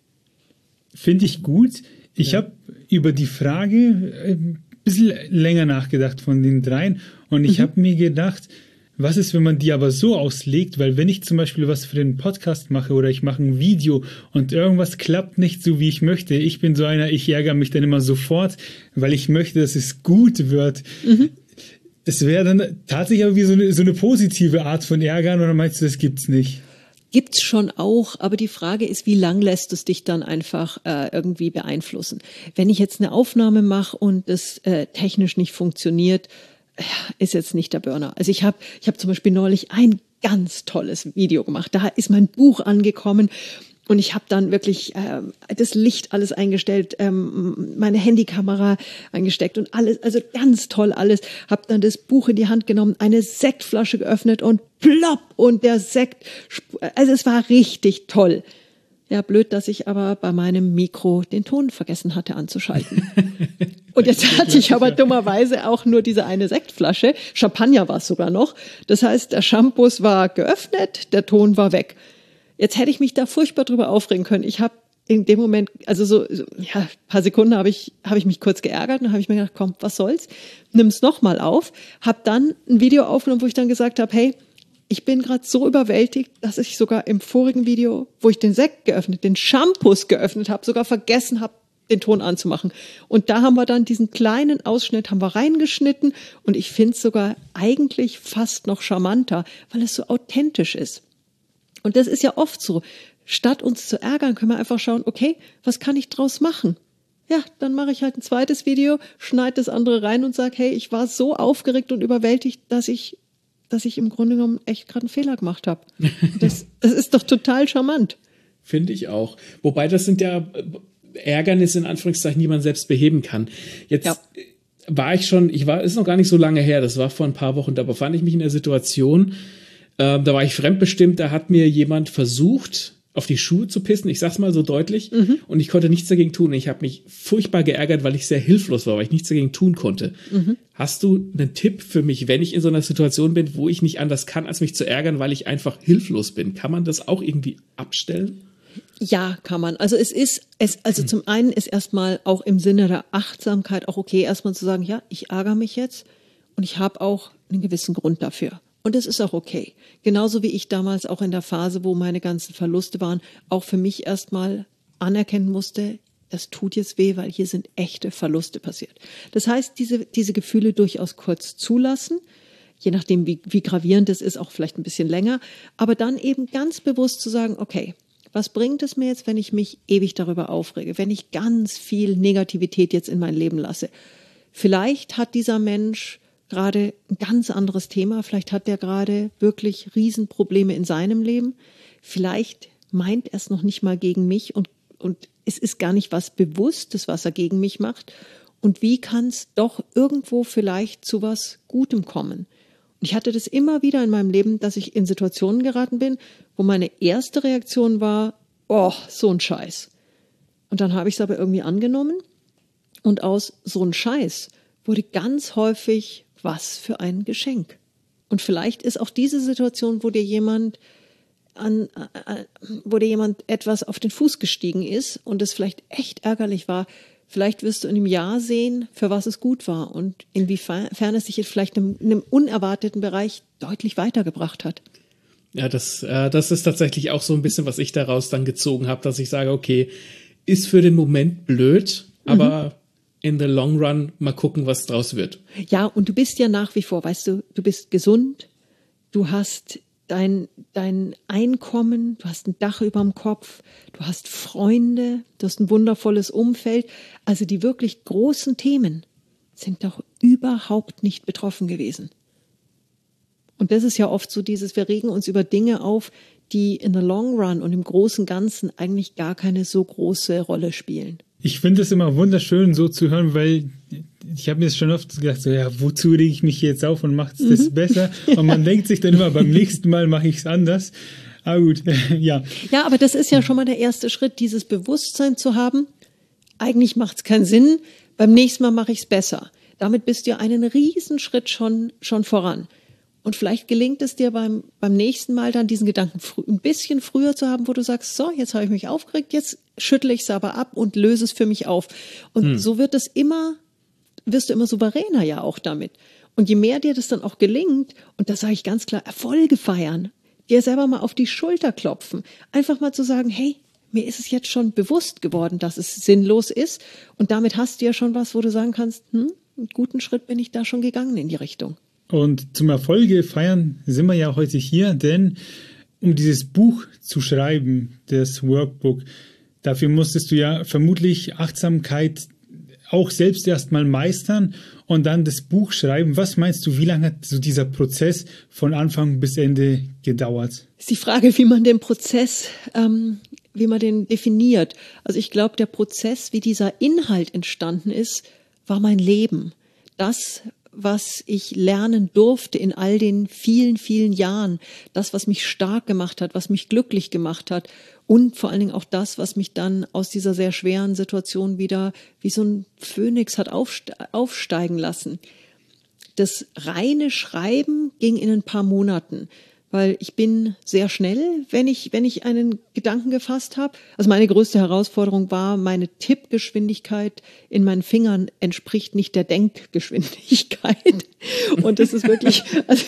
Finde ich gut. Ich ja. habe über die Frage ein bisschen länger nachgedacht von den dreien und ich mhm. habe mir gedacht, was ist, wenn man die aber so auslegt? Weil wenn ich zum Beispiel was für den Podcast mache oder ich mache ein Video und irgendwas klappt nicht so, wie ich möchte, ich bin so einer, ich ärgere mich dann immer sofort, weil ich möchte, dass es gut wird. Mhm. Das wäre dann tatsächlich aber wie so eine, so eine positive Art von Ärgern oder meinst du, das gibt's nicht? Gibt's schon auch, aber die Frage ist, wie lang lässt es dich dann einfach äh, irgendwie beeinflussen? Wenn ich jetzt eine Aufnahme mache und es äh, technisch nicht funktioniert, ist jetzt nicht der Burner. Also ich habe ich hab zum Beispiel neulich ein ganz tolles Video gemacht. Da ist mein Buch angekommen und ich habe dann wirklich äh, das Licht alles eingestellt, ähm, meine Handykamera eingesteckt und alles, also ganz toll alles. Habe dann das Buch in die Hand genommen, eine Sektflasche geöffnet und plopp und der Sekt, also es war richtig toll. Ja, blöd, dass ich aber bei meinem Mikro den Ton vergessen hatte anzuschalten. Und jetzt hatte ich aber dummerweise auch nur diese eine Sektflasche. Champagner war es sogar noch. Das heißt, der Shampoos war geöffnet, der Ton war weg. Jetzt hätte ich mich da furchtbar drüber aufregen können. Ich habe in dem Moment, also so, so ja, ein paar Sekunden habe ich, habe ich mich kurz geärgert und habe ich mir gedacht, komm, was soll's, nimm's nochmal auf. Habe dann ein Video aufgenommen, wo ich dann gesagt habe, hey, ich bin gerade so überwältigt, dass ich sogar im vorigen Video, wo ich den Sekt geöffnet, den Shampoos geöffnet habe, sogar vergessen habe, den Ton anzumachen. Und da haben wir dann diesen kleinen Ausschnitt haben wir reingeschnitten und ich finde es sogar eigentlich fast noch charmanter, weil es so authentisch ist. Und das ist ja oft so. Statt uns zu ärgern, können wir einfach schauen, okay, was kann ich draus machen? Ja, dann mache ich halt ein zweites Video, schneide das andere rein und sage, hey, ich war so aufgeregt und überwältigt, dass ich dass ich im Grunde genommen echt gerade einen Fehler gemacht habe. Das, das ist doch total charmant. Finde ich auch. Wobei das sind ja Ärgernisse in Anführungszeichen, die man selbst beheben kann. Jetzt ja. war ich schon, ich war, ist noch gar nicht so lange her, das war vor ein paar Wochen, da befand ich mich in der Situation, äh, da war ich fremdbestimmt, da hat mir jemand versucht, auf die Schuhe zu pissen, ich sag's mal so deutlich, mhm. und ich konnte nichts dagegen tun. Ich habe mich furchtbar geärgert, weil ich sehr hilflos war, weil ich nichts dagegen tun konnte. Mhm. Hast du einen Tipp für mich, wenn ich in so einer Situation bin, wo ich nicht anders kann, als mich zu ärgern, weil ich einfach hilflos bin? Kann man das auch irgendwie abstellen? Ja, kann man. Also es ist, es, also hm. zum einen ist erstmal auch im Sinne der Achtsamkeit auch okay, erstmal zu sagen, ja, ich ärgere mich jetzt und ich habe auch einen gewissen Grund dafür. Und das ist auch okay. Genauso wie ich damals auch in der Phase, wo meine ganzen Verluste waren, auch für mich erstmal anerkennen musste, das tut jetzt weh, weil hier sind echte Verluste passiert. Das heißt, diese, diese Gefühle durchaus kurz zulassen, je nachdem, wie, wie gravierend es ist, auch vielleicht ein bisschen länger, aber dann eben ganz bewusst zu sagen, okay, was bringt es mir jetzt, wenn ich mich ewig darüber aufrege, wenn ich ganz viel Negativität jetzt in mein Leben lasse? Vielleicht hat dieser Mensch gerade ein ganz anderes Thema. Vielleicht hat der gerade wirklich Riesenprobleme in seinem Leben. Vielleicht meint er es noch nicht mal gegen mich und, und es ist gar nicht was Bewusstes, was er gegen mich macht. Und wie kann es doch irgendwo vielleicht zu was Gutem kommen? Und ich hatte das immer wieder in meinem Leben, dass ich in Situationen geraten bin, wo meine erste Reaktion war, oh, so ein Scheiß. Und dann habe ich es aber irgendwie angenommen und aus so ein Scheiß wurde ganz häufig was für ein Geschenk. Und vielleicht ist auch diese Situation, wo dir jemand an, äh, wo dir jemand etwas auf den Fuß gestiegen ist und es vielleicht echt ärgerlich war, vielleicht wirst du in einem Jahr sehen, für was es gut war und inwiefern es sich vielleicht in einem unerwarteten Bereich deutlich weitergebracht hat. Ja, das, äh, das ist tatsächlich auch so ein bisschen, was ich daraus dann gezogen habe, dass ich sage, okay, ist für den Moment blöd, aber mhm. in the long run mal gucken, was draus wird. Ja, und du bist ja nach wie vor, weißt du, du bist gesund, du hast dein, dein Einkommen, du hast ein Dach überm Kopf, du hast Freunde, du hast ein wundervolles Umfeld. Also die wirklich großen Themen sind doch überhaupt nicht betroffen gewesen. Und das ist ja oft so dieses, wir regen uns über Dinge auf, die in the long run und im großen Ganzen eigentlich gar keine so große Rolle spielen. Ich finde es immer wunderschön, so zu hören, weil ich habe mir schon oft gedacht, so, ja, wozu rege ich mich jetzt auf und macht es das mhm. besser? Und man denkt sich dann immer, beim nächsten Mal mache ich es anders. Aber gut, ja. Ja, aber das ist ja schon mal der erste Schritt, dieses Bewusstsein zu haben. Eigentlich macht es keinen Sinn, beim nächsten Mal mache ich es besser. Damit bist du ja einen Riesenschritt schon, schon voran. Und vielleicht gelingt es dir beim, beim nächsten Mal dann diesen Gedanken frü- ein bisschen früher zu haben, wo du sagst, so, jetzt habe ich mich aufgeregt, jetzt schüttle ich es aber ab und löse es für mich auf. Und hm. so wird es immer, wirst du immer souveräner ja auch damit. Und je mehr dir das dann auch gelingt, und das sage ich ganz klar, Erfolge feiern, dir selber mal auf die Schulter klopfen, einfach mal zu sagen, hey, mir ist es jetzt schon bewusst geworden, dass es sinnlos ist. Und damit hast du ja schon was, wo du sagen kannst, hm, einen guten Schritt bin ich da schon gegangen in die Richtung. Und zum Erfolge feiern sind wir ja heute hier, denn um dieses Buch zu schreiben, das Workbook, dafür musstest du ja vermutlich Achtsamkeit auch selbst erstmal meistern und dann das Buch schreiben. Was meinst du, wie lange hat so dieser Prozess von Anfang bis Ende gedauert? Ist die Frage, wie man den Prozess, ähm, wie man den definiert. Also ich glaube, der Prozess, wie dieser Inhalt entstanden ist, war mein Leben. Das, was ich lernen durfte in all den vielen, vielen Jahren, das, was mich stark gemacht hat, was mich glücklich gemacht hat und vor allen Dingen auch das, was mich dann aus dieser sehr schweren Situation wieder wie so ein Phönix hat aufsteigen lassen. Das reine Schreiben ging in ein paar Monaten, weil ich bin sehr schnell, wenn ich, wenn ich einen Gedanken gefasst habe. Also meine größte Herausforderung war, meine Tippgeschwindigkeit in meinen Fingern entspricht nicht der Denkgeschwindigkeit. Und das ist wirklich, also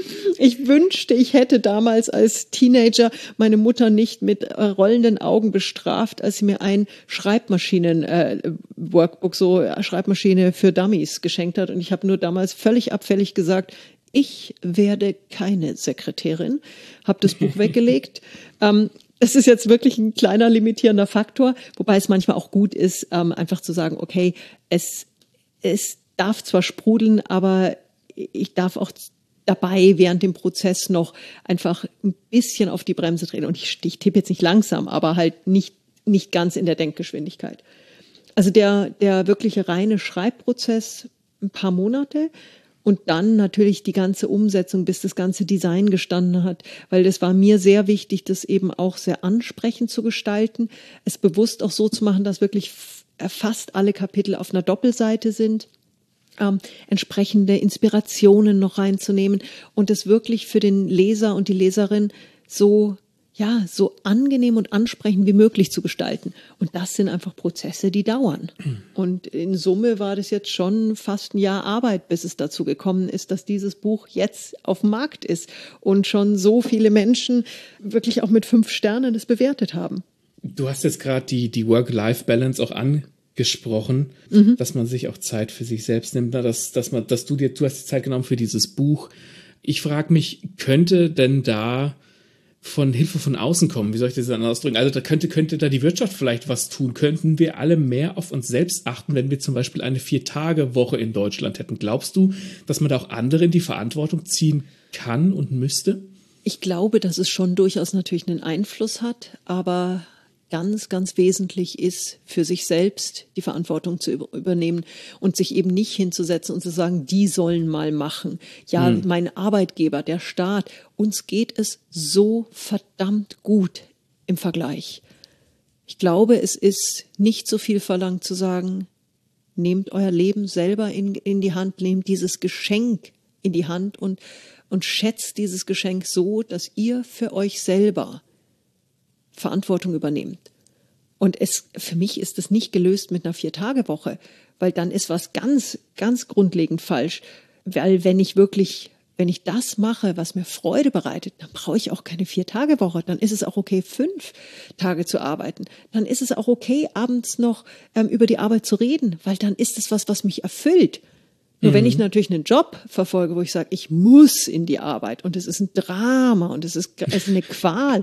ich wünschte, ich hätte damals als Teenager meine Mutter nicht mit äh, rollenden Augen bestraft, als sie mir ein Schreibmaschinen-Workbook, äh, so äh, Schreibmaschine für Dummies geschenkt hat. Und ich habe nur damals völlig abfällig gesagt, ich werde keine Sekretärin, habe das Buch weggelegt. Ähm, das ist jetzt wirklich ein kleiner limitierender Faktor, wobei es manchmal auch gut ist, ähm, einfach zu sagen, okay, es, es darf zwar sprudeln, aber ich darf auch dabei während dem Prozess noch einfach ein bisschen auf die Bremse drehen. Und ich, ich tippe jetzt nicht langsam, aber halt nicht, nicht ganz in der Denkgeschwindigkeit. Also der, der wirkliche reine Schreibprozess, ein paar Monate. Und dann natürlich die ganze Umsetzung, bis das ganze Design gestanden hat, weil das war mir sehr wichtig, das eben auch sehr ansprechend zu gestalten, es bewusst auch so zu machen, dass wirklich fast alle Kapitel auf einer Doppelseite sind, ähm, entsprechende Inspirationen noch reinzunehmen und es wirklich für den Leser und die Leserin so ja, so angenehm und ansprechend wie möglich zu gestalten. Und das sind einfach Prozesse, die dauern. Und in Summe war das jetzt schon fast ein Jahr Arbeit, bis es dazu gekommen ist, dass dieses Buch jetzt auf dem Markt ist und schon so viele Menschen wirklich auch mit fünf Sternen das bewertet haben. Du hast jetzt gerade die, die Work-Life-Balance auch angesprochen, mhm. dass man sich auch Zeit für sich selbst nimmt, dass, dass man, dass du dir, du hast die Zeit genommen für dieses Buch. Ich frage mich, könnte denn da von Hilfe von außen kommen? Wie soll ich das dann ausdrücken? Also da könnte, könnte da die Wirtschaft vielleicht was tun? Könnten wir alle mehr auf uns selbst achten, wenn wir zum Beispiel eine Vier-Tage-Woche in Deutschland hätten? Glaubst du, dass man da auch andere in die Verantwortung ziehen kann und müsste? Ich glaube, dass es schon durchaus natürlich einen Einfluss hat, aber ganz, ganz wesentlich ist, für sich selbst die Verantwortung zu übernehmen und sich eben nicht hinzusetzen und zu sagen, die sollen mal machen. Ja, hm. mein Arbeitgeber, der Staat, uns geht es so verdammt gut im Vergleich. Ich glaube, es ist nicht so viel verlangt zu sagen, nehmt euer Leben selber in, in die Hand, nehmt dieses Geschenk in die Hand und, und schätzt dieses Geschenk so, dass ihr für euch selber Verantwortung übernehmt. Und es, für mich ist es nicht gelöst mit einer Vier-Tage-Woche, weil dann ist was ganz, ganz grundlegend falsch. Weil wenn ich wirklich, wenn ich das mache, was mir Freude bereitet, dann brauche ich auch keine Vier-Tage-Woche. Dann ist es auch okay, fünf Tage zu arbeiten. Dann ist es auch okay, abends noch ähm, über die Arbeit zu reden, weil dann ist es was, was mich erfüllt. Nur mhm. wenn ich natürlich einen Job verfolge, wo ich sage, ich muss in die Arbeit und es ist ein Drama und es ist, es ist eine Qual,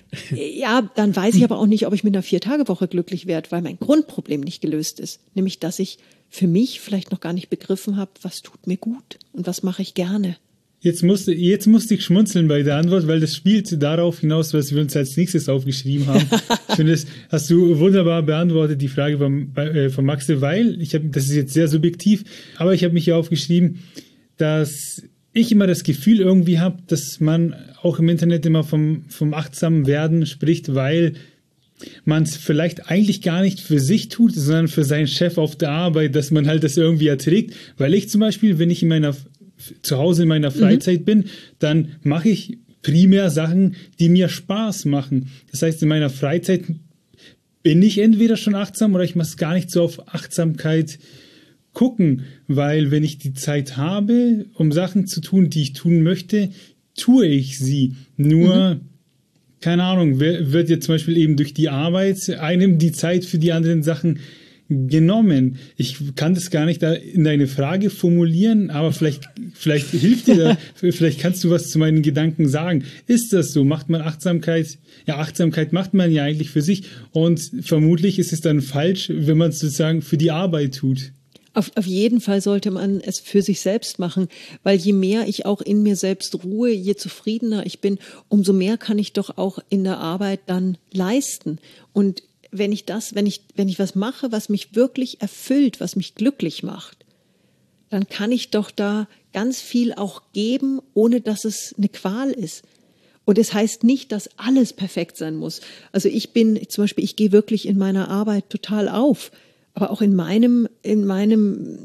ja, dann weiß ich aber auch nicht, ob ich mit einer Vier-Tage-Woche glücklich werde, weil mein Grundproblem nicht gelöst ist. Nämlich, dass ich für mich vielleicht noch gar nicht begriffen habe, was tut mir gut und was mache ich gerne. Jetzt musste, jetzt musste ich schmunzeln bei der Antwort, weil das spielt darauf hinaus, was wir uns als nächstes aufgeschrieben haben. Ich finde, das hast du wunderbar beantwortet, die Frage von, äh, von Maxe, weil, ich habe, das ist jetzt sehr subjektiv, aber ich habe mich hier aufgeschrieben, dass ich immer das Gefühl irgendwie habe, dass man auch im Internet immer vom, vom achtsamen Werden spricht, weil man es vielleicht eigentlich gar nicht für sich tut, sondern für seinen Chef auf der Arbeit, dass man halt das irgendwie erträgt. Weil ich zum Beispiel, wenn ich in meiner zu Hause in meiner Freizeit mhm. bin, dann mache ich primär Sachen, die mir Spaß machen. Das heißt, in meiner Freizeit bin ich entweder schon achtsam oder ich muss gar nicht so auf Achtsamkeit gucken, weil wenn ich die Zeit habe, um Sachen zu tun, die ich tun möchte, tue ich sie. Nur, mhm. keine Ahnung, wird jetzt zum Beispiel eben durch die Arbeit einem die Zeit für die anderen Sachen genommen. Ich kann das gar nicht da in deine Frage formulieren, aber vielleicht, vielleicht hilft dir da, vielleicht kannst du was zu meinen Gedanken sagen. Ist das so? Macht man Achtsamkeit? Ja, Achtsamkeit macht man ja eigentlich für sich und vermutlich ist es dann falsch, wenn man es sozusagen für die Arbeit tut. Auf, auf jeden Fall sollte man es für sich selbst machen, weil je mehr ich auch in mir selbst ruhe, je zufriedener ich bin, umso mehr kann ich doch auch in der Arbeit dann leisten. Und wenn ich das, wenn ich, wenn ich was mache, was mich wirklich erfüllt, was mich glücklich macht, dann kann ich doch da ganz viel auch geben, ohne dass es eine Qual ist. Und es heißt nicht, dass alles perfekt sein muss. Also ich bin zum Beispiel, ich gehe wirklich in meiner Arbeit total auf. Aber auch in meinem, in meinem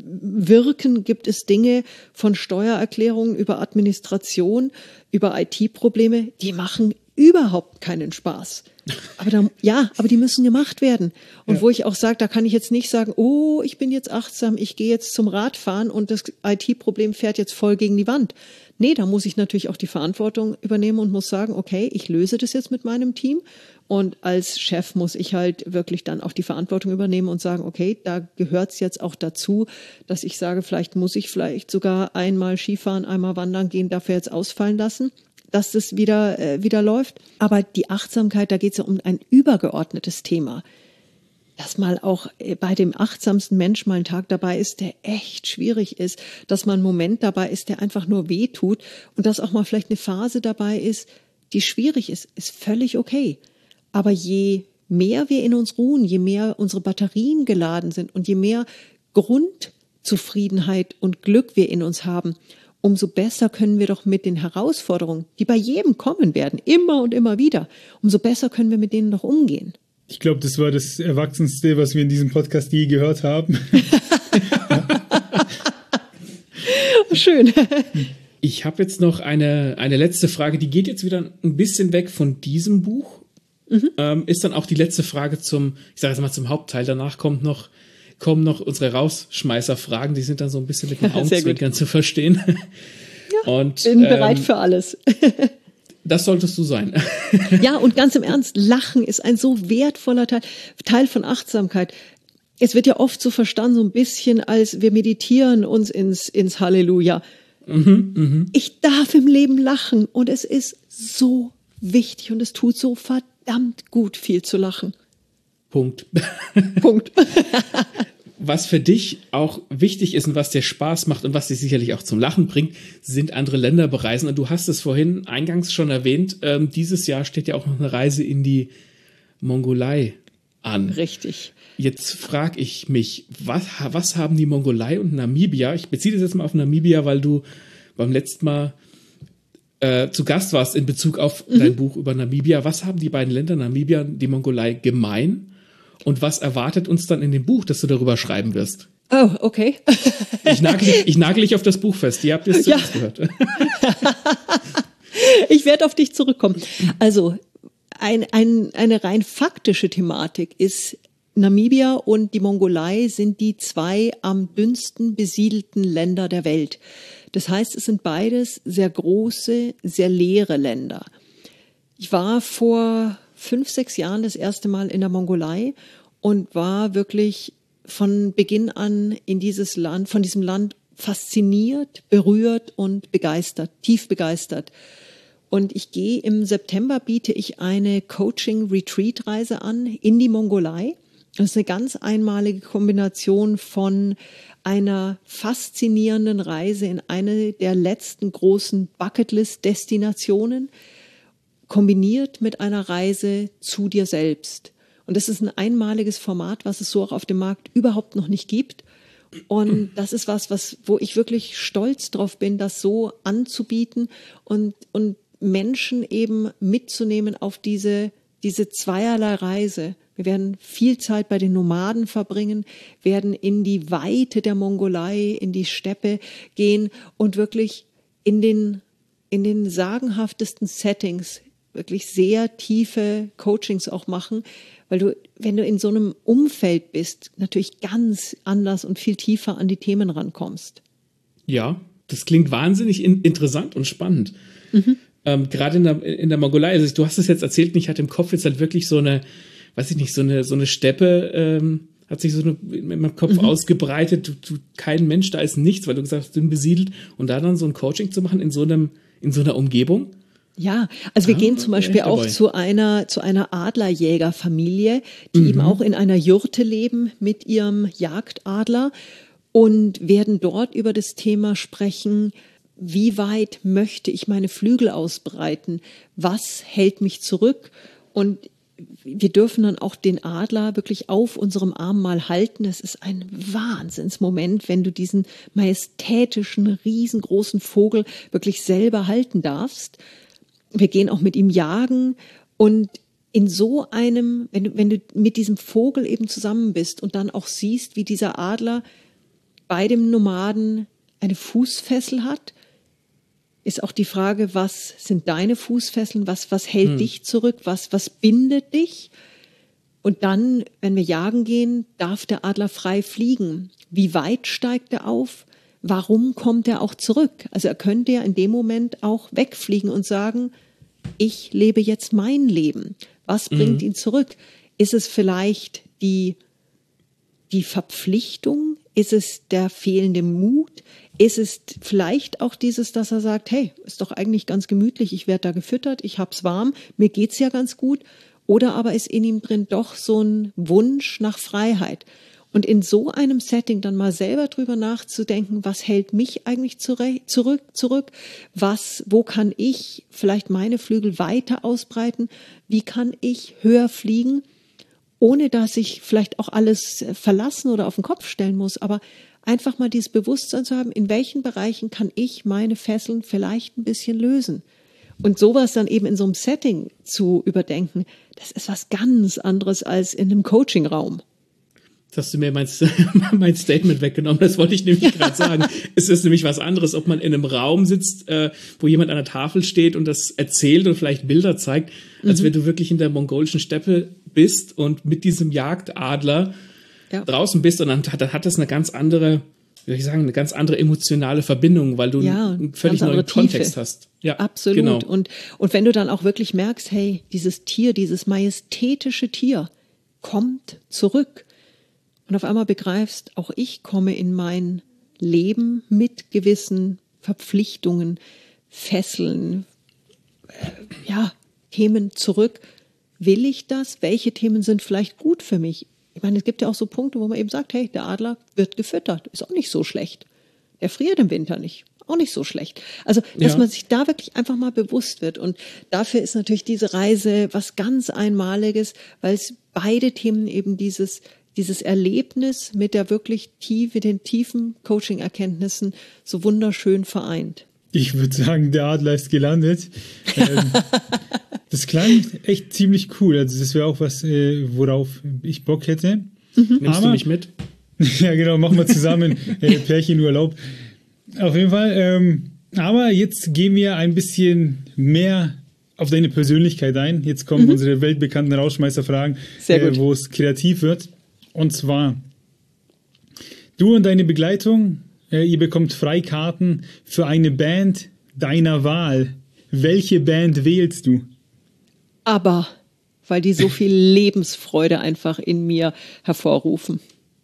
Wirken gibt es Dinge von Steuererklärungen über Administration, über I T-Probleme, die machen überhaupt keinen Spaß. Aber da, ja, aber die müssen gemacht werden. Und ja. Wo ich auch sage, da kann ich jetzt nicht sagen, oh, ich bin jetzt achtsam, ich gehe jetzt zum Radfahren und das I T-Problem fährt jetzt voll gegen die Wand. Nee, da muss ich natürlich auch die Verantwortung übernehmen und muss sagen, okay, ich löse das jetzt mit meinem Team. Und als Chef muss ich halt wirklich dann auch die Verantwortung übernehmen und sagen, okay, da gehört es jetzt auch dazu, dass ich sage, vielleicht muss ich vielleicht sogar einmal Skifahren, einmal wandern gehen, dafür jetzt ausfallen lassen, dass das wieder, äh, wieder läuft. Aber die Achtsamkeit, da geht es ja um ein übergeordnetes Thema. Dass mal auch bei dem achtsamsten Mensch mal ein Tag dabei ist, der echt schwierig ist, dass mal ein Moment dabei ist, der einfach nur weh tut und dass auch mal vielleicht eine Phase dabei ist, die schwierig ist, ist völlig okay. Aber je mehr wir in uns ruhen, je mehr unsere Batterien geladen sind und je mehr Grundzufriedenheit und Glück wir in uns haben, umso besser können wir doch mit den Herausforderungen, die bei jedem kommen werden, immer und immer wieder, umso besser können wir mit denen doch umgehen. Ich glaube, das war das Erwachsenste, was wir in diesem Podcast je gehört haben. Schön. Ich habe jetzt noch eine, eine letzte Frage, die geht jetzt wieder ein bisschen weg von diesem Buch. Mhm. Ähm, ist dann auch die letzte Frage zum, ich sage jetzt mal zum Hauptteil. Danach kommt noch, kommen noch unsere Rausschmeißer-Fragen, die sind dann so ein bisschen mit dem Augenzwinkern zu verstehen. Ja, und bin ähm, bereit für alles. Das solltest du sein. Ja, und ganz im Ernst, Lachen ist ein so wertvoller Teil, Teil von Achtsamkeit. Es wird ja oft so verstanden, so ein bisschen, als wir meditieren uns ins, ins Halleluja. Mhm, mh. Ich darf im Leben lachen und es ist so wichtig und es tut so verdammt gut, viel zu lachen. Punkt. Punkt. Was für dich auch wichtig ist und was dir Spaß macht und was dich sicherlich auch zum Lachen bringt, sind andere Länder bereisen. Und du hast es vorhin eingangs schon erwähnt, ähm, dieses Jahr steht ja auch noch eine Reise in die Mongolei an. Richtig. Jetzt frage ich mich, was, was haben die Mongolei und Namibia? Ich beziehe das jetzt mal auf Namibia, weil du beim letzten Mal äh, zu Gast warst in Bezug auf mhm. dein Buch über Namibia. Was haben die beiden Länder, Namibia und die Mongolei, gemein? Und was erwartet uns dann in dem Buch, das du darüber schreiben wirst? Oh, okay. ich, nagel, ich nagel dich auf das Buch fest. Ihr habt es ja. zuerst gehört. Ich werde auf dich zurückkommen. Also ein, ein, eine rein faktische Thematik ist, Namibia und die Mongolei sind die zwei am dünnsten besiedelten Länder der Welt. Das heißt, es sind beides sehr große, sehr leere Länder. Ich war vor fünf, sechs Jahren das erste Mal in der Mongolei und war wirklich von Beginn an in dieses Land, von diesem Land fasziniert, berührt und begeistert, tief begeistert. Und ich gehe im September, biete ich eine Coaching-Retreat-Reise an in die Mongolei. Das ist eine ganz einmalige Kombination von einer faszinierenden Reise in eine der letzten großen Bucketlist-Destinationen, kombiniert mit einer Reise zu dir selbst. Und das ist ein einmaliges Format, was es so auch auf dem Markt überhaupt noch nicht gibt. Und das ist was, was, wo ich wirklich stolz drauf bin, das so anzubieten und, und Menschen eben mitzunehmen auf diese, diese zweierlei Reise. Wir werden viel Zeit bei den Nomaden verbringen, werden in die Weite der Mongolei, in die Steppe gehen und wirklich in den, in den sagenhaftesten Settings wirklich sehr tiefe Coachings auch machen, weil du, wenn du in so einem Umfeld bist, natürlich ganz anders und viel tiefer an die Themen rankommst. Ja, das klingt wahnsinnig in, interessant und spannend. Mhm. Ähm, gerade in der, in der Mongolei, also du hast es jetzt erzählt, und ich hatte im Kopf jetzt halt wirklich so eine, weiß ich nicht, so eine, so eine Steppe, ähm, hat sich so eine, in meinem Kopf mhm. ausgebreitet, du, du, kein Mensch, da ist nichts, weil du gesagt hast, dünn besiedelt. Und da dann so ein Coaching zu machen in so einem, in so einer Umgebung. Ja, also wir ah, gehen zum Beispiel auch zu einer, zu einer Adlerjägerfamilie, die mhm. eben auch in einer Jurte leben mit ihrem Jagdadler und werden dort über das Thema sprechen, wie weit möchte ich meine Flügel ausbreiten? Was hält mich zurück? Und wir dürfen dann auch den Adler wirklich auf unserem Arm mal halten. Das ist ein Wahnsinnsmoment, wenn du diesen majestätischen, riesengroßen Vogel wirklich selber halten darfst. Wir gehen auch mit ihm jagen und in so einem, wenn du, wenn du mit diesem Vogel eben zusammen bist und dann auch siehst, wie dieser Adler bei dem Nomaden eine Fußfessel hat, ist auch die Frage, was sind deine Fußfesseln, was, was hält hm. dich zurück, was, was bindet dich? Und dann, wenn wir jagen gehen, darf der Adler frei fliegen. Wie weit steigt er auf? Warum kommt er auch zurück? Also er könnte ja in dem Moment auch wegfliegen und sagen, ich lebe jetzt mein Leben. Was bringt mhm. ihn zurück? Ist es vielleicht die, die Verpflichtung? Ist es der fehlende Mut? Ist es vielleicht auch dieses, dass er sagt, hey, ist doch eigentlich ganz gemütlich, ich werde da gefüttert, ich hab's warm, mir geht's ja ganz gut. Oder aber ist in ihm drin doch so ein Wunsch nach Freiheit? Und in so einem Setting dann mal selber drüber nachzudenken, was hält mich eigentlich zurück, zurück? Was, wo kann ich vielleicht meine Flügel weiter ausbreiten? Wie kann ich höher fliegen, ohne dass ich vielleicht auch alles verlassen oder auf den Kopf stellen muss? Aber einfach mal dieses Bewusstsein zu haben, in welchen Bereichen kann ich meine Fesseln vielleicht ein bisschen lösen? Und sowas dann eben in so einem Setting zu überdenken, das ist was ganz anderes als in einem Coaching-Raum. Jetzt hast du mir mein, mein Statement weggenommen, das wollte ich nämlich gerade sagen. Es ist nämlich was anderes, ob man in einem Raum sitzt, äh, wo jemand an der Tafel steht und das erzählt und vielleicht Bilder zeigt, als mhm. wenn du wirklich in der mongolischen Steppe bist und mit diesem Jagdadler ja. draußen bist und dann hat, hat das eine ganz andere, wie soll ich sagen, eine ganz andere emotionale Verbindung, weil du ja, einen völlig neuen Kontext Tiefe. hast. Ja, absolut. Genau. Und, und wenn du dann auch wirklich merkst, hey, dieses Tier, dieses majestätische Tier kommt zurück. Und auf einmal begreifst, auch ich komme in mein Leben mit gewissen Verpflichtungen, Fesseln, äh, ja, Themen zurück. Will ich das? Welche Themen sind vielleicht gut für mich? Ich meine, es gibt ja auch so Punkte, wo man eben sagt, hey, der Adler wird gefüttert, ist auch nicht so schlecht. Der friert im Winter nicht, auch nicht so schlecht. Also, dass ja. man sich da wirklich einfach mal bewusst wird. Und dafür ist natürlich diese Reise was ganz Einmaliges, weil es beide Themen eben dieses dieses Erlebnis mit der wirklich tiefe, den tiefen Coaching-Erkenntnissen so wunderschön vereint. Ich würde sagen, der Adler ist gelandet. ähm, das klang echt ziemlich cool. Also das wäre auch was, äh, worauf ich Bock hätte. Mhm. Nimmst Aber, du mich mit? Ja, genau, machen wir zusammen äh, Pärchenurlaub. Auf jeden Fall. Ähm, aber jetzt gehen wir ein bisschen mehr auf deine Persönlichkeit ein. Jetzt kommen mhm. unsere weltbekannten Rausschmeißerfragen, äh, wo es kreativ wird. Und zwar, du und deine Begleitung, äh, ihr bekommt Freikarten für eine Band deiner Wahl. Welche Band wählst du? Aber, weil die so viel Lebensfreude einfach in mir hervorrufen.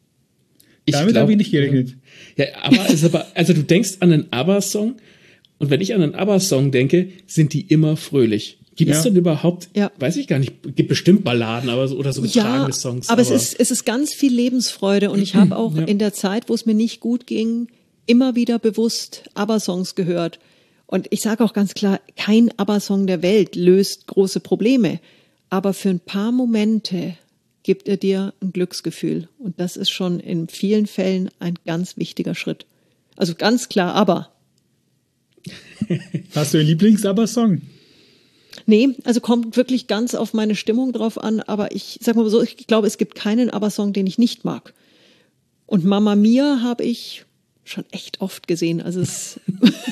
Ich Damit habe ich nicht gerechnet. Ja, aber, ist aber, also du denkst an einen ABBA-Song und wenn ich an einen ABBA-Song denke, sind die immer fröhlich. Gibt es ja. denn überhaupt, ja. weiß ich gar nicht, gibt bestimmt Balladen aber so, oder so getragene ja, Songs. Aber, aber es ist, es ist ganz viel Lebensfreude und ich habe auch ja. in der Zeit, wo es mir nicht gut ging, immer wieder bewusst ABBA-Songs gehört. Und ich sage auch ganz klar, kein ABBA-Song der Welt löst große Probleme. Aber für ein paar Momente gibt er dir ein Glücksgefühl. Und das ist schon in vielen Fällen ein ganz wichtiger Schritt. Also ganz klar ABBA. Hast du einen Lieblings-ABBA-Song? Nee, also kommt wirklich ganz auf meine Stimmung drauf an, aber ich sag mal so, ich glaube, es gibt keinen ABBA-Song, den ich nicht mag. Und Mamma Mia habe ich schon echt oft gesehen, also es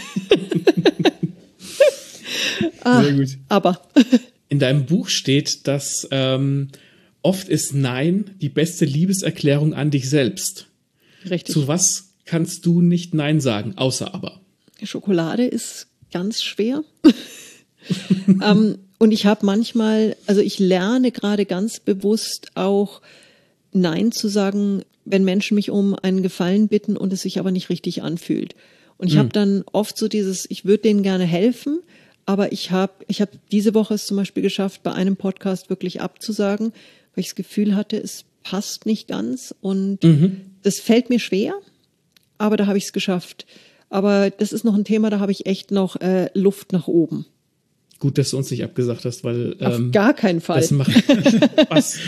ah, Sehr gut. Aber in deinem Buch steht, dass ähm, oft ist Nein die beste Liebeserklärung an dich selbst. Richtig. Zu was kannst du nicht Nein sagen, außer aber? Schokolade ist ganz schwer. ähm, und ich habe manchmal, also ich lerne gerade ganz bewusst auch Nein zu sagen, wenn Menschen mich um einen Gefallen bitten und es sich aber nicht richtig anfühlt. Und ich mhm. habe dann oft so dieses, ich würde denen gerne helfen, aber ich habe ich hab diese Woche es zum Beispiel geschafft, bei einem Podcast wirklich abzusagen, weil ich das Gefühl hatte, es passt nicht ganz und mhm. das fällt mir schwer, aber da habe ich es geschafft. Aber das ist noch ein Thema, da habe ich echt noch äh, Luft nach oben. Gut, dass du uns nicht abgesagt hast, weil auf ähm, gar keinen Fall. Das macht Spaß.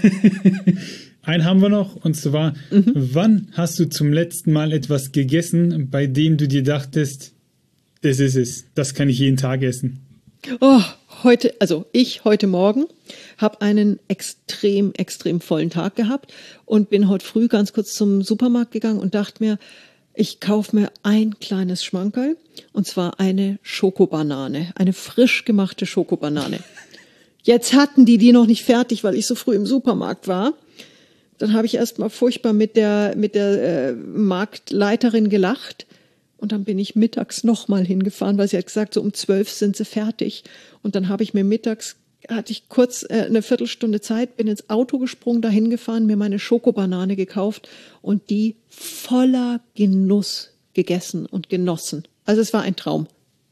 Einen haben wir noch, und zwar, mhm. wann hast du zum letzten Mal etwas gegessen, bei dem du dir dachtest, das ist es, das kann ich jeden Tag essen? Oh, heute, also ich heute Morgen habe einen extrem, extrem vollen Tag gehabt und bin heute früh ganz kurz zum Supermarkt gegangen und dachte mir, ich kaufe mir ein kleines Schmankerl, und zwar eine Schokobanane, eine frisch gemachte Schokobanane. Jetzt hatten die die noch nicht fertig, weil ich so früh im Supermarkt war. Dann habe ich erst mal furchtbar mit der, mit der äh, Marktleiterin gelacht. Und dann bin ich mittags nochmal hingefahren, weil sie hat gesagt, so um zwölf sind sie fertig. Und dann habe ich mir mittags, hatte ich kurz äh, eine Viertelstunde Zeit, bin ins Auto gesprungen, dahin gefahren, mir meine Schokobanane gekauft und die voller Genuss gegessen und genossen. Also es war ein Traum.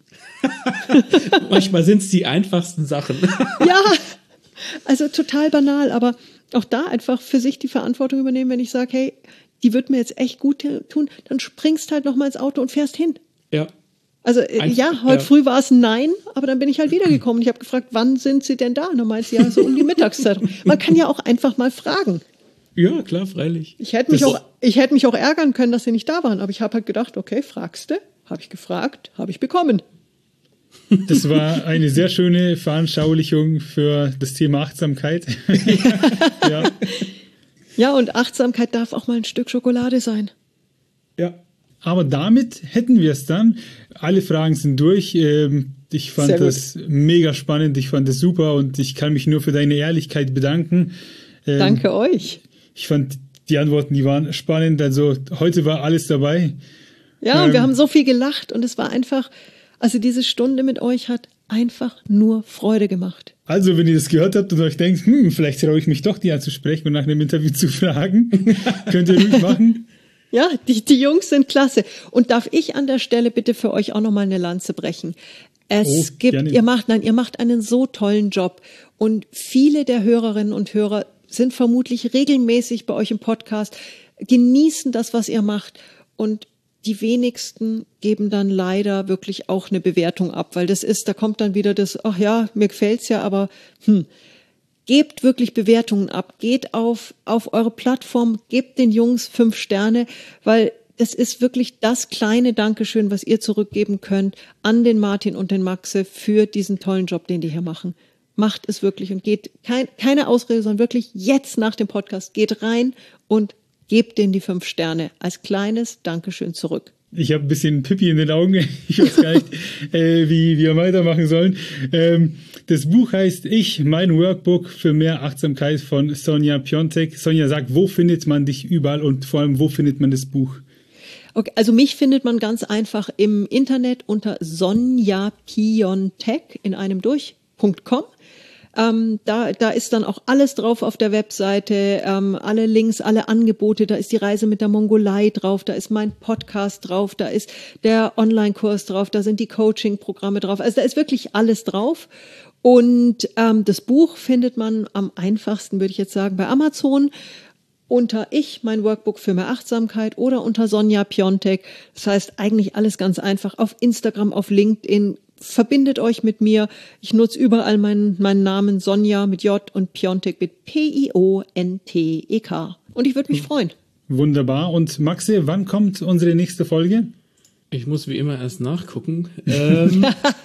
Manchmal sind es die einfachsten Sachen. Ja, also total banal, aber auch da einfach für sich die Verantwortung übernehmen, wenn ich sage, hey, die wird mir jetzt echt gut tun, dann springst halt noch mal ins Auto und fährst hin. Ja. Also Einf- ja, heute ja. früh war es ein Nein, aber dann bin ich halt wiedergekommen. Ich habe gefragt, wann sind Sie denn da? Und dann meint sie, ja, so um die Mittagszeit. Man kann ja auch einfach mal fragen. Ja, klar, freilich. Ich hätte mich, auch, ich hätte mich auch ärgern können, dass sie nicht da waren, aber ich habe halt gedacht, okay, fragst du? Habe ich gefragt, habe ich bekommen. Das war eine sehr schöne Veranschaulichung für das Thema Achtsamkeit. ja. Ja, und Achtsamkeit darf auch mal ein Stück Schokolade sein. Ja. Aber damit hätten wir es dann. Alle Fragen sind durch. Ich fand das mega spannend, ich fand das super und ich kann mich nur für deine Ehrlichkeit bedanken. Danke euch. Ich fand die Antworten, die waren spannend. Also heute war alles dabei. Ja, und ähm, wir haben so viel gelacht und es war einfach, also diese Stunde mit euch hat einfach nur Freude gemacht. Also, wenn ihr das gehört habt und euch denkt, hm, vielleicht traue ich mich doch, die anzusprechen und nach einem Interview zu fragen, könnt ihr ruhig machen. Ja, die, die Jungs sind klasse. Und darf ich an der Stelle bitte für euch auch nochmal eine Lanze brechen? Es oh, gibt, gerne. ihr macht, nein, ihr macht einen so tollen Job. Und viele der Hörerinnen und Hörer sind vermutlich regelmäßig bei euch im Podcast, genießen das, was ihr macht. Und die wenigsten geben dann leider wirklich auch eine Bewertung ab, weil das ist, da kommt dann wieder das, ach ja, mir gefällt's ja, aber hm, gebt wirklich Bewertungen ab, geht auf, auf eure Plattform, gebt den Jungs fünf Sterne, weil das ist wirklich das kleine Dankeschön, was ihr zurückgeben könnt an den Martin und den Maxe für diesen tollen Job, den die hier machen. Macht es wirklich und geht, kein, keine Ausrede, sondern wirklich jetzt nach dem Podcast, geht rein und gebt denen die fünf Sterne als kleines Dankeschön zurück. Ich habe ein bisschen Pipi in den Augen. Ich weiß gar nicht, äh, wie wir weitermachen sollen. Ähm, das Buch heißt Ich, mein Workbook für mehr Achtsamkeit von Sonja Piontek. Sonja, sag, wo findet man dich überall und vor allem, wo findet man das Buch? Okay, also mich findet man ganz einfach im Internet unter Sonja Piontek in einem durch Punkt com. Ähm, da, da ist dann auch alles drauf auf der Webseite, ähm, alle Links, alle Angebote, da ist die Reise mit der Mongolei drauf, da ist mein Podcast drauf, da ist der Online-Kurs drauf, da sind die Coaching-Programme drauf, also da ist wirklich alles drauf. Und ähm, das Buch findet man am einfachsten, würde ich jetzt sagen, bei Amazon unter Ich, mein Workbook für mehr Achtsamkeit oder unter Sonja Piontek. Das heißt eigentlich alles ganz einfach auf Instagram, auf LinkedIn. Verbindet euch mit mir. Ich nutze überall meinen, meinen Namen Sonja mit J und Piontek mit P I O N T E K. Und ich würde mich freuen. Wunderbar. Und Maxe, wann kommt unsere nächste Folge? Ich muss wie immer erst nachgucken. Ähm,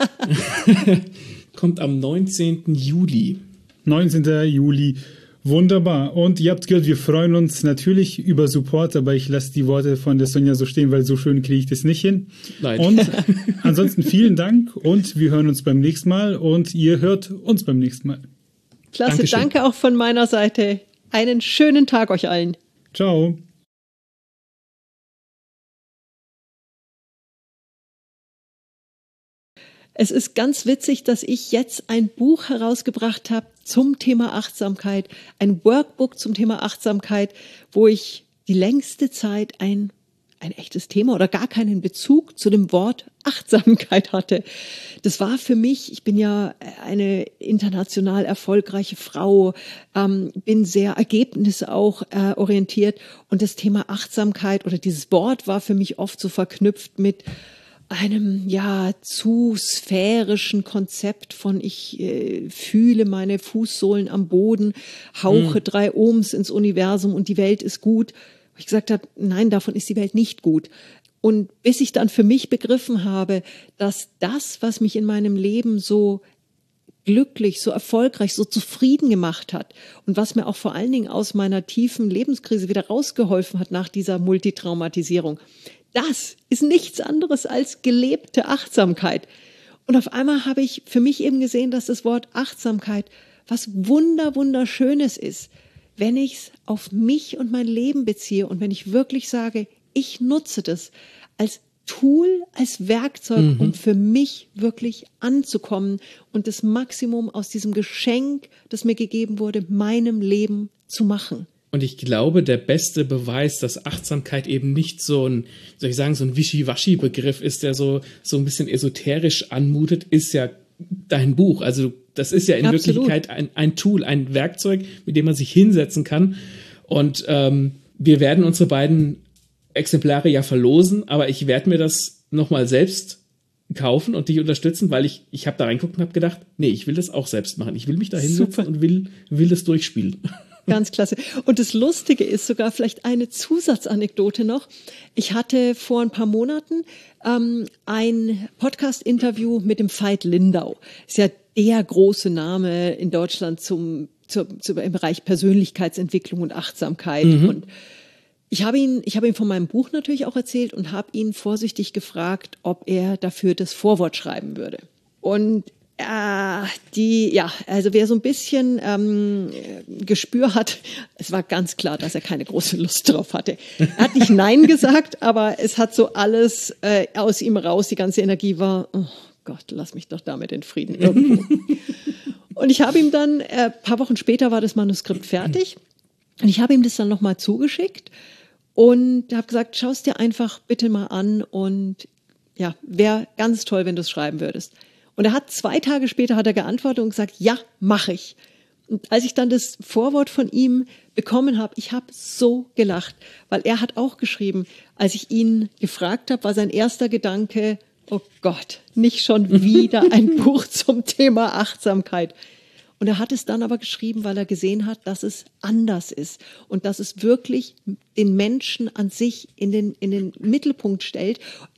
kommt am neunzehnten Juli. neunzehnten Juli. Wunderbar. Und ihr habt gehört, wir freuen uns natürlich über Support, aber ich lasse die Worte von der Sonja so stehen, weil so schön kriege ich das nicht hin. Nein. Und ansonsten vielen Dank und wir hören uns beim nächsten Mal und ihr hört uns beim nächsten Mal. Klasse, Dankeschön. Danke auch von meiner Seite. Einen schönen Tag euch allen. Ciao. Es ist ganz witzig, dass ich jetzt ein Buch herausgebracht habe zum Thema Achtsamkeit, ein Workbook zum Thema Achtsamkeit, wo ich die längste Zeit ein, ein echtes Thema oder gar keinen Bezug zu dem Wort Achtsamkeit hatte. Das war für mich, ich bin ja eine international erfolgreiche Frau, ähm, bin sehr ergebnisse auch äh, orientiert und das Thema Achtsamkeit oder dieses Wort war für mich oft so verknüpft mit einem ja zu sphärischen Konzept von ich äh, fühle meine Fußsohlen am Boden, hauche mhm. drei Ohms ins Universum und die Welt ist gut. Wo ich gesagt habe, nein, davon ist die Welt nicht gut. Und bis ich dann für mich begriffen habe, dass das, was mich in meinem Leben so glücklich, so erfolgreich, so zufrieden gemacht hat und was mir auch vor allen Dingen aus meiner tiefen Lebenskrise wieder rausgeholfen hat nach dieser Multitraumatisierung, das ist nichts anderes als gelebte Achtsamkeit. Und auf einmal habe ich für mich eben gesehen, dass das Wort Achtsamkeit was wunder, wunderschönes ist, wenn ich es auf mich und mein Leben beziehe und wenn ich wirklich sage, ich nutze das als Tool, als Werkzeug, mhm. um für mich wirklich anzukommen und das Maximum aus diesem Geschenk, das mir gegeben wurde, meinem Leben zu machen. Und ich glaube, der beste Beweis, dass Achtsamkeit eben nicht so ein, soll ich sagen, so ein Wischiwaschi-Begriff ist, der so, so ein bisschen esoterisch anmutet, ist ja dein Buch. Also das ist ja in Absolut. Wirklichkeit ein, ein Tool, ein Werkzeug, mit dem man sich hinsetzen kann. Und ähm, wir werden unsere beiden Exemplare ja verlosen, aber ich werde mir das nochmal selbst kaufen und dich unterstützen, weil ich, ich habe da reingeguckt und habe gedacht, nee, ich will das auch selbst machen. Ich will mich da hinsetzen Super. und will, will das durchspielen. Ganz klasse. Und das Lustige ist sogar vielleicht eine Zusatzanekdote noch. Ich hatte vor ein paar Monaten ähm, ein Podcast-Interview mit dem Veit Lindau. Ist ja der große Name in Deutschland zum, zum, zum im Bereich Persönlichkeitsentwicklung und Achtsamkeit. Mhm. Und ich habe ihn, ich habe ihm von meinem Buch natürlich auch erzählt und habe ihn vorsichtig gefragt, ob er dafür das Vorwort schreiben würde. Und Äh, die, ja, also wer so ein bisschen ähm, Gespür hat, es war ganz klar, dass er keine große Lust drauf hatte. Er hat nicht Nein gesagt, aber es hat so alles äh, aus ihm raus, die ganze Energie war, oh Gott, lass mich doch damit in Frieden irgendwo. Und ich habe ihm dann, äh, ein paar Wochen später war das Manuskript fertig und ich habe ihm das dann nochmal zugeschickt und habe gesagt, schau es dir einfach bitte mal an und ja, wäre ganz toll, wenn du es schreiben würdest. Und er hat zwei Tage später hat er geantwortet und gesagt, ja, mache ich. Und als ich dann das Vorwort von ihm bekommen habe, ich habe so gelacht, weil er hat auch geschrieben, als ich ihn gefragt habe, war sein erster Gedanke, oh Gott, nicht schon wieder ein Buch zum Thema Achtsamkeit. Und er hat es dann aber geschrieben, weil er gesehen hat, dass es anders ist und dass es wirklich den Menschen an sich in den, in den Mittelpunkt stellt,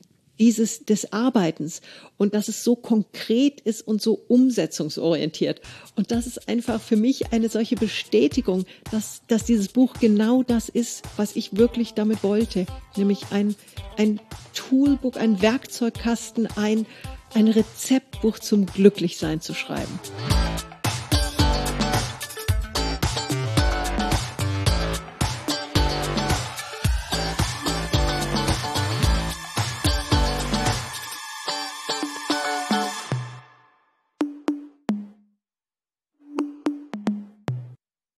dieses des Arbeitens und dass es so konkret ist und so umsetzungsorientiert. Und das ist einfach für mich eine solche Bestätigung, dass, dass dieses Buch genau das ist, was ich wirklich damit wollte. Nämlich ein, ein Toolbook, ein Werkzeugkasten, ein, ein Rezeptbuch zum Glücklichsein zu schreiben.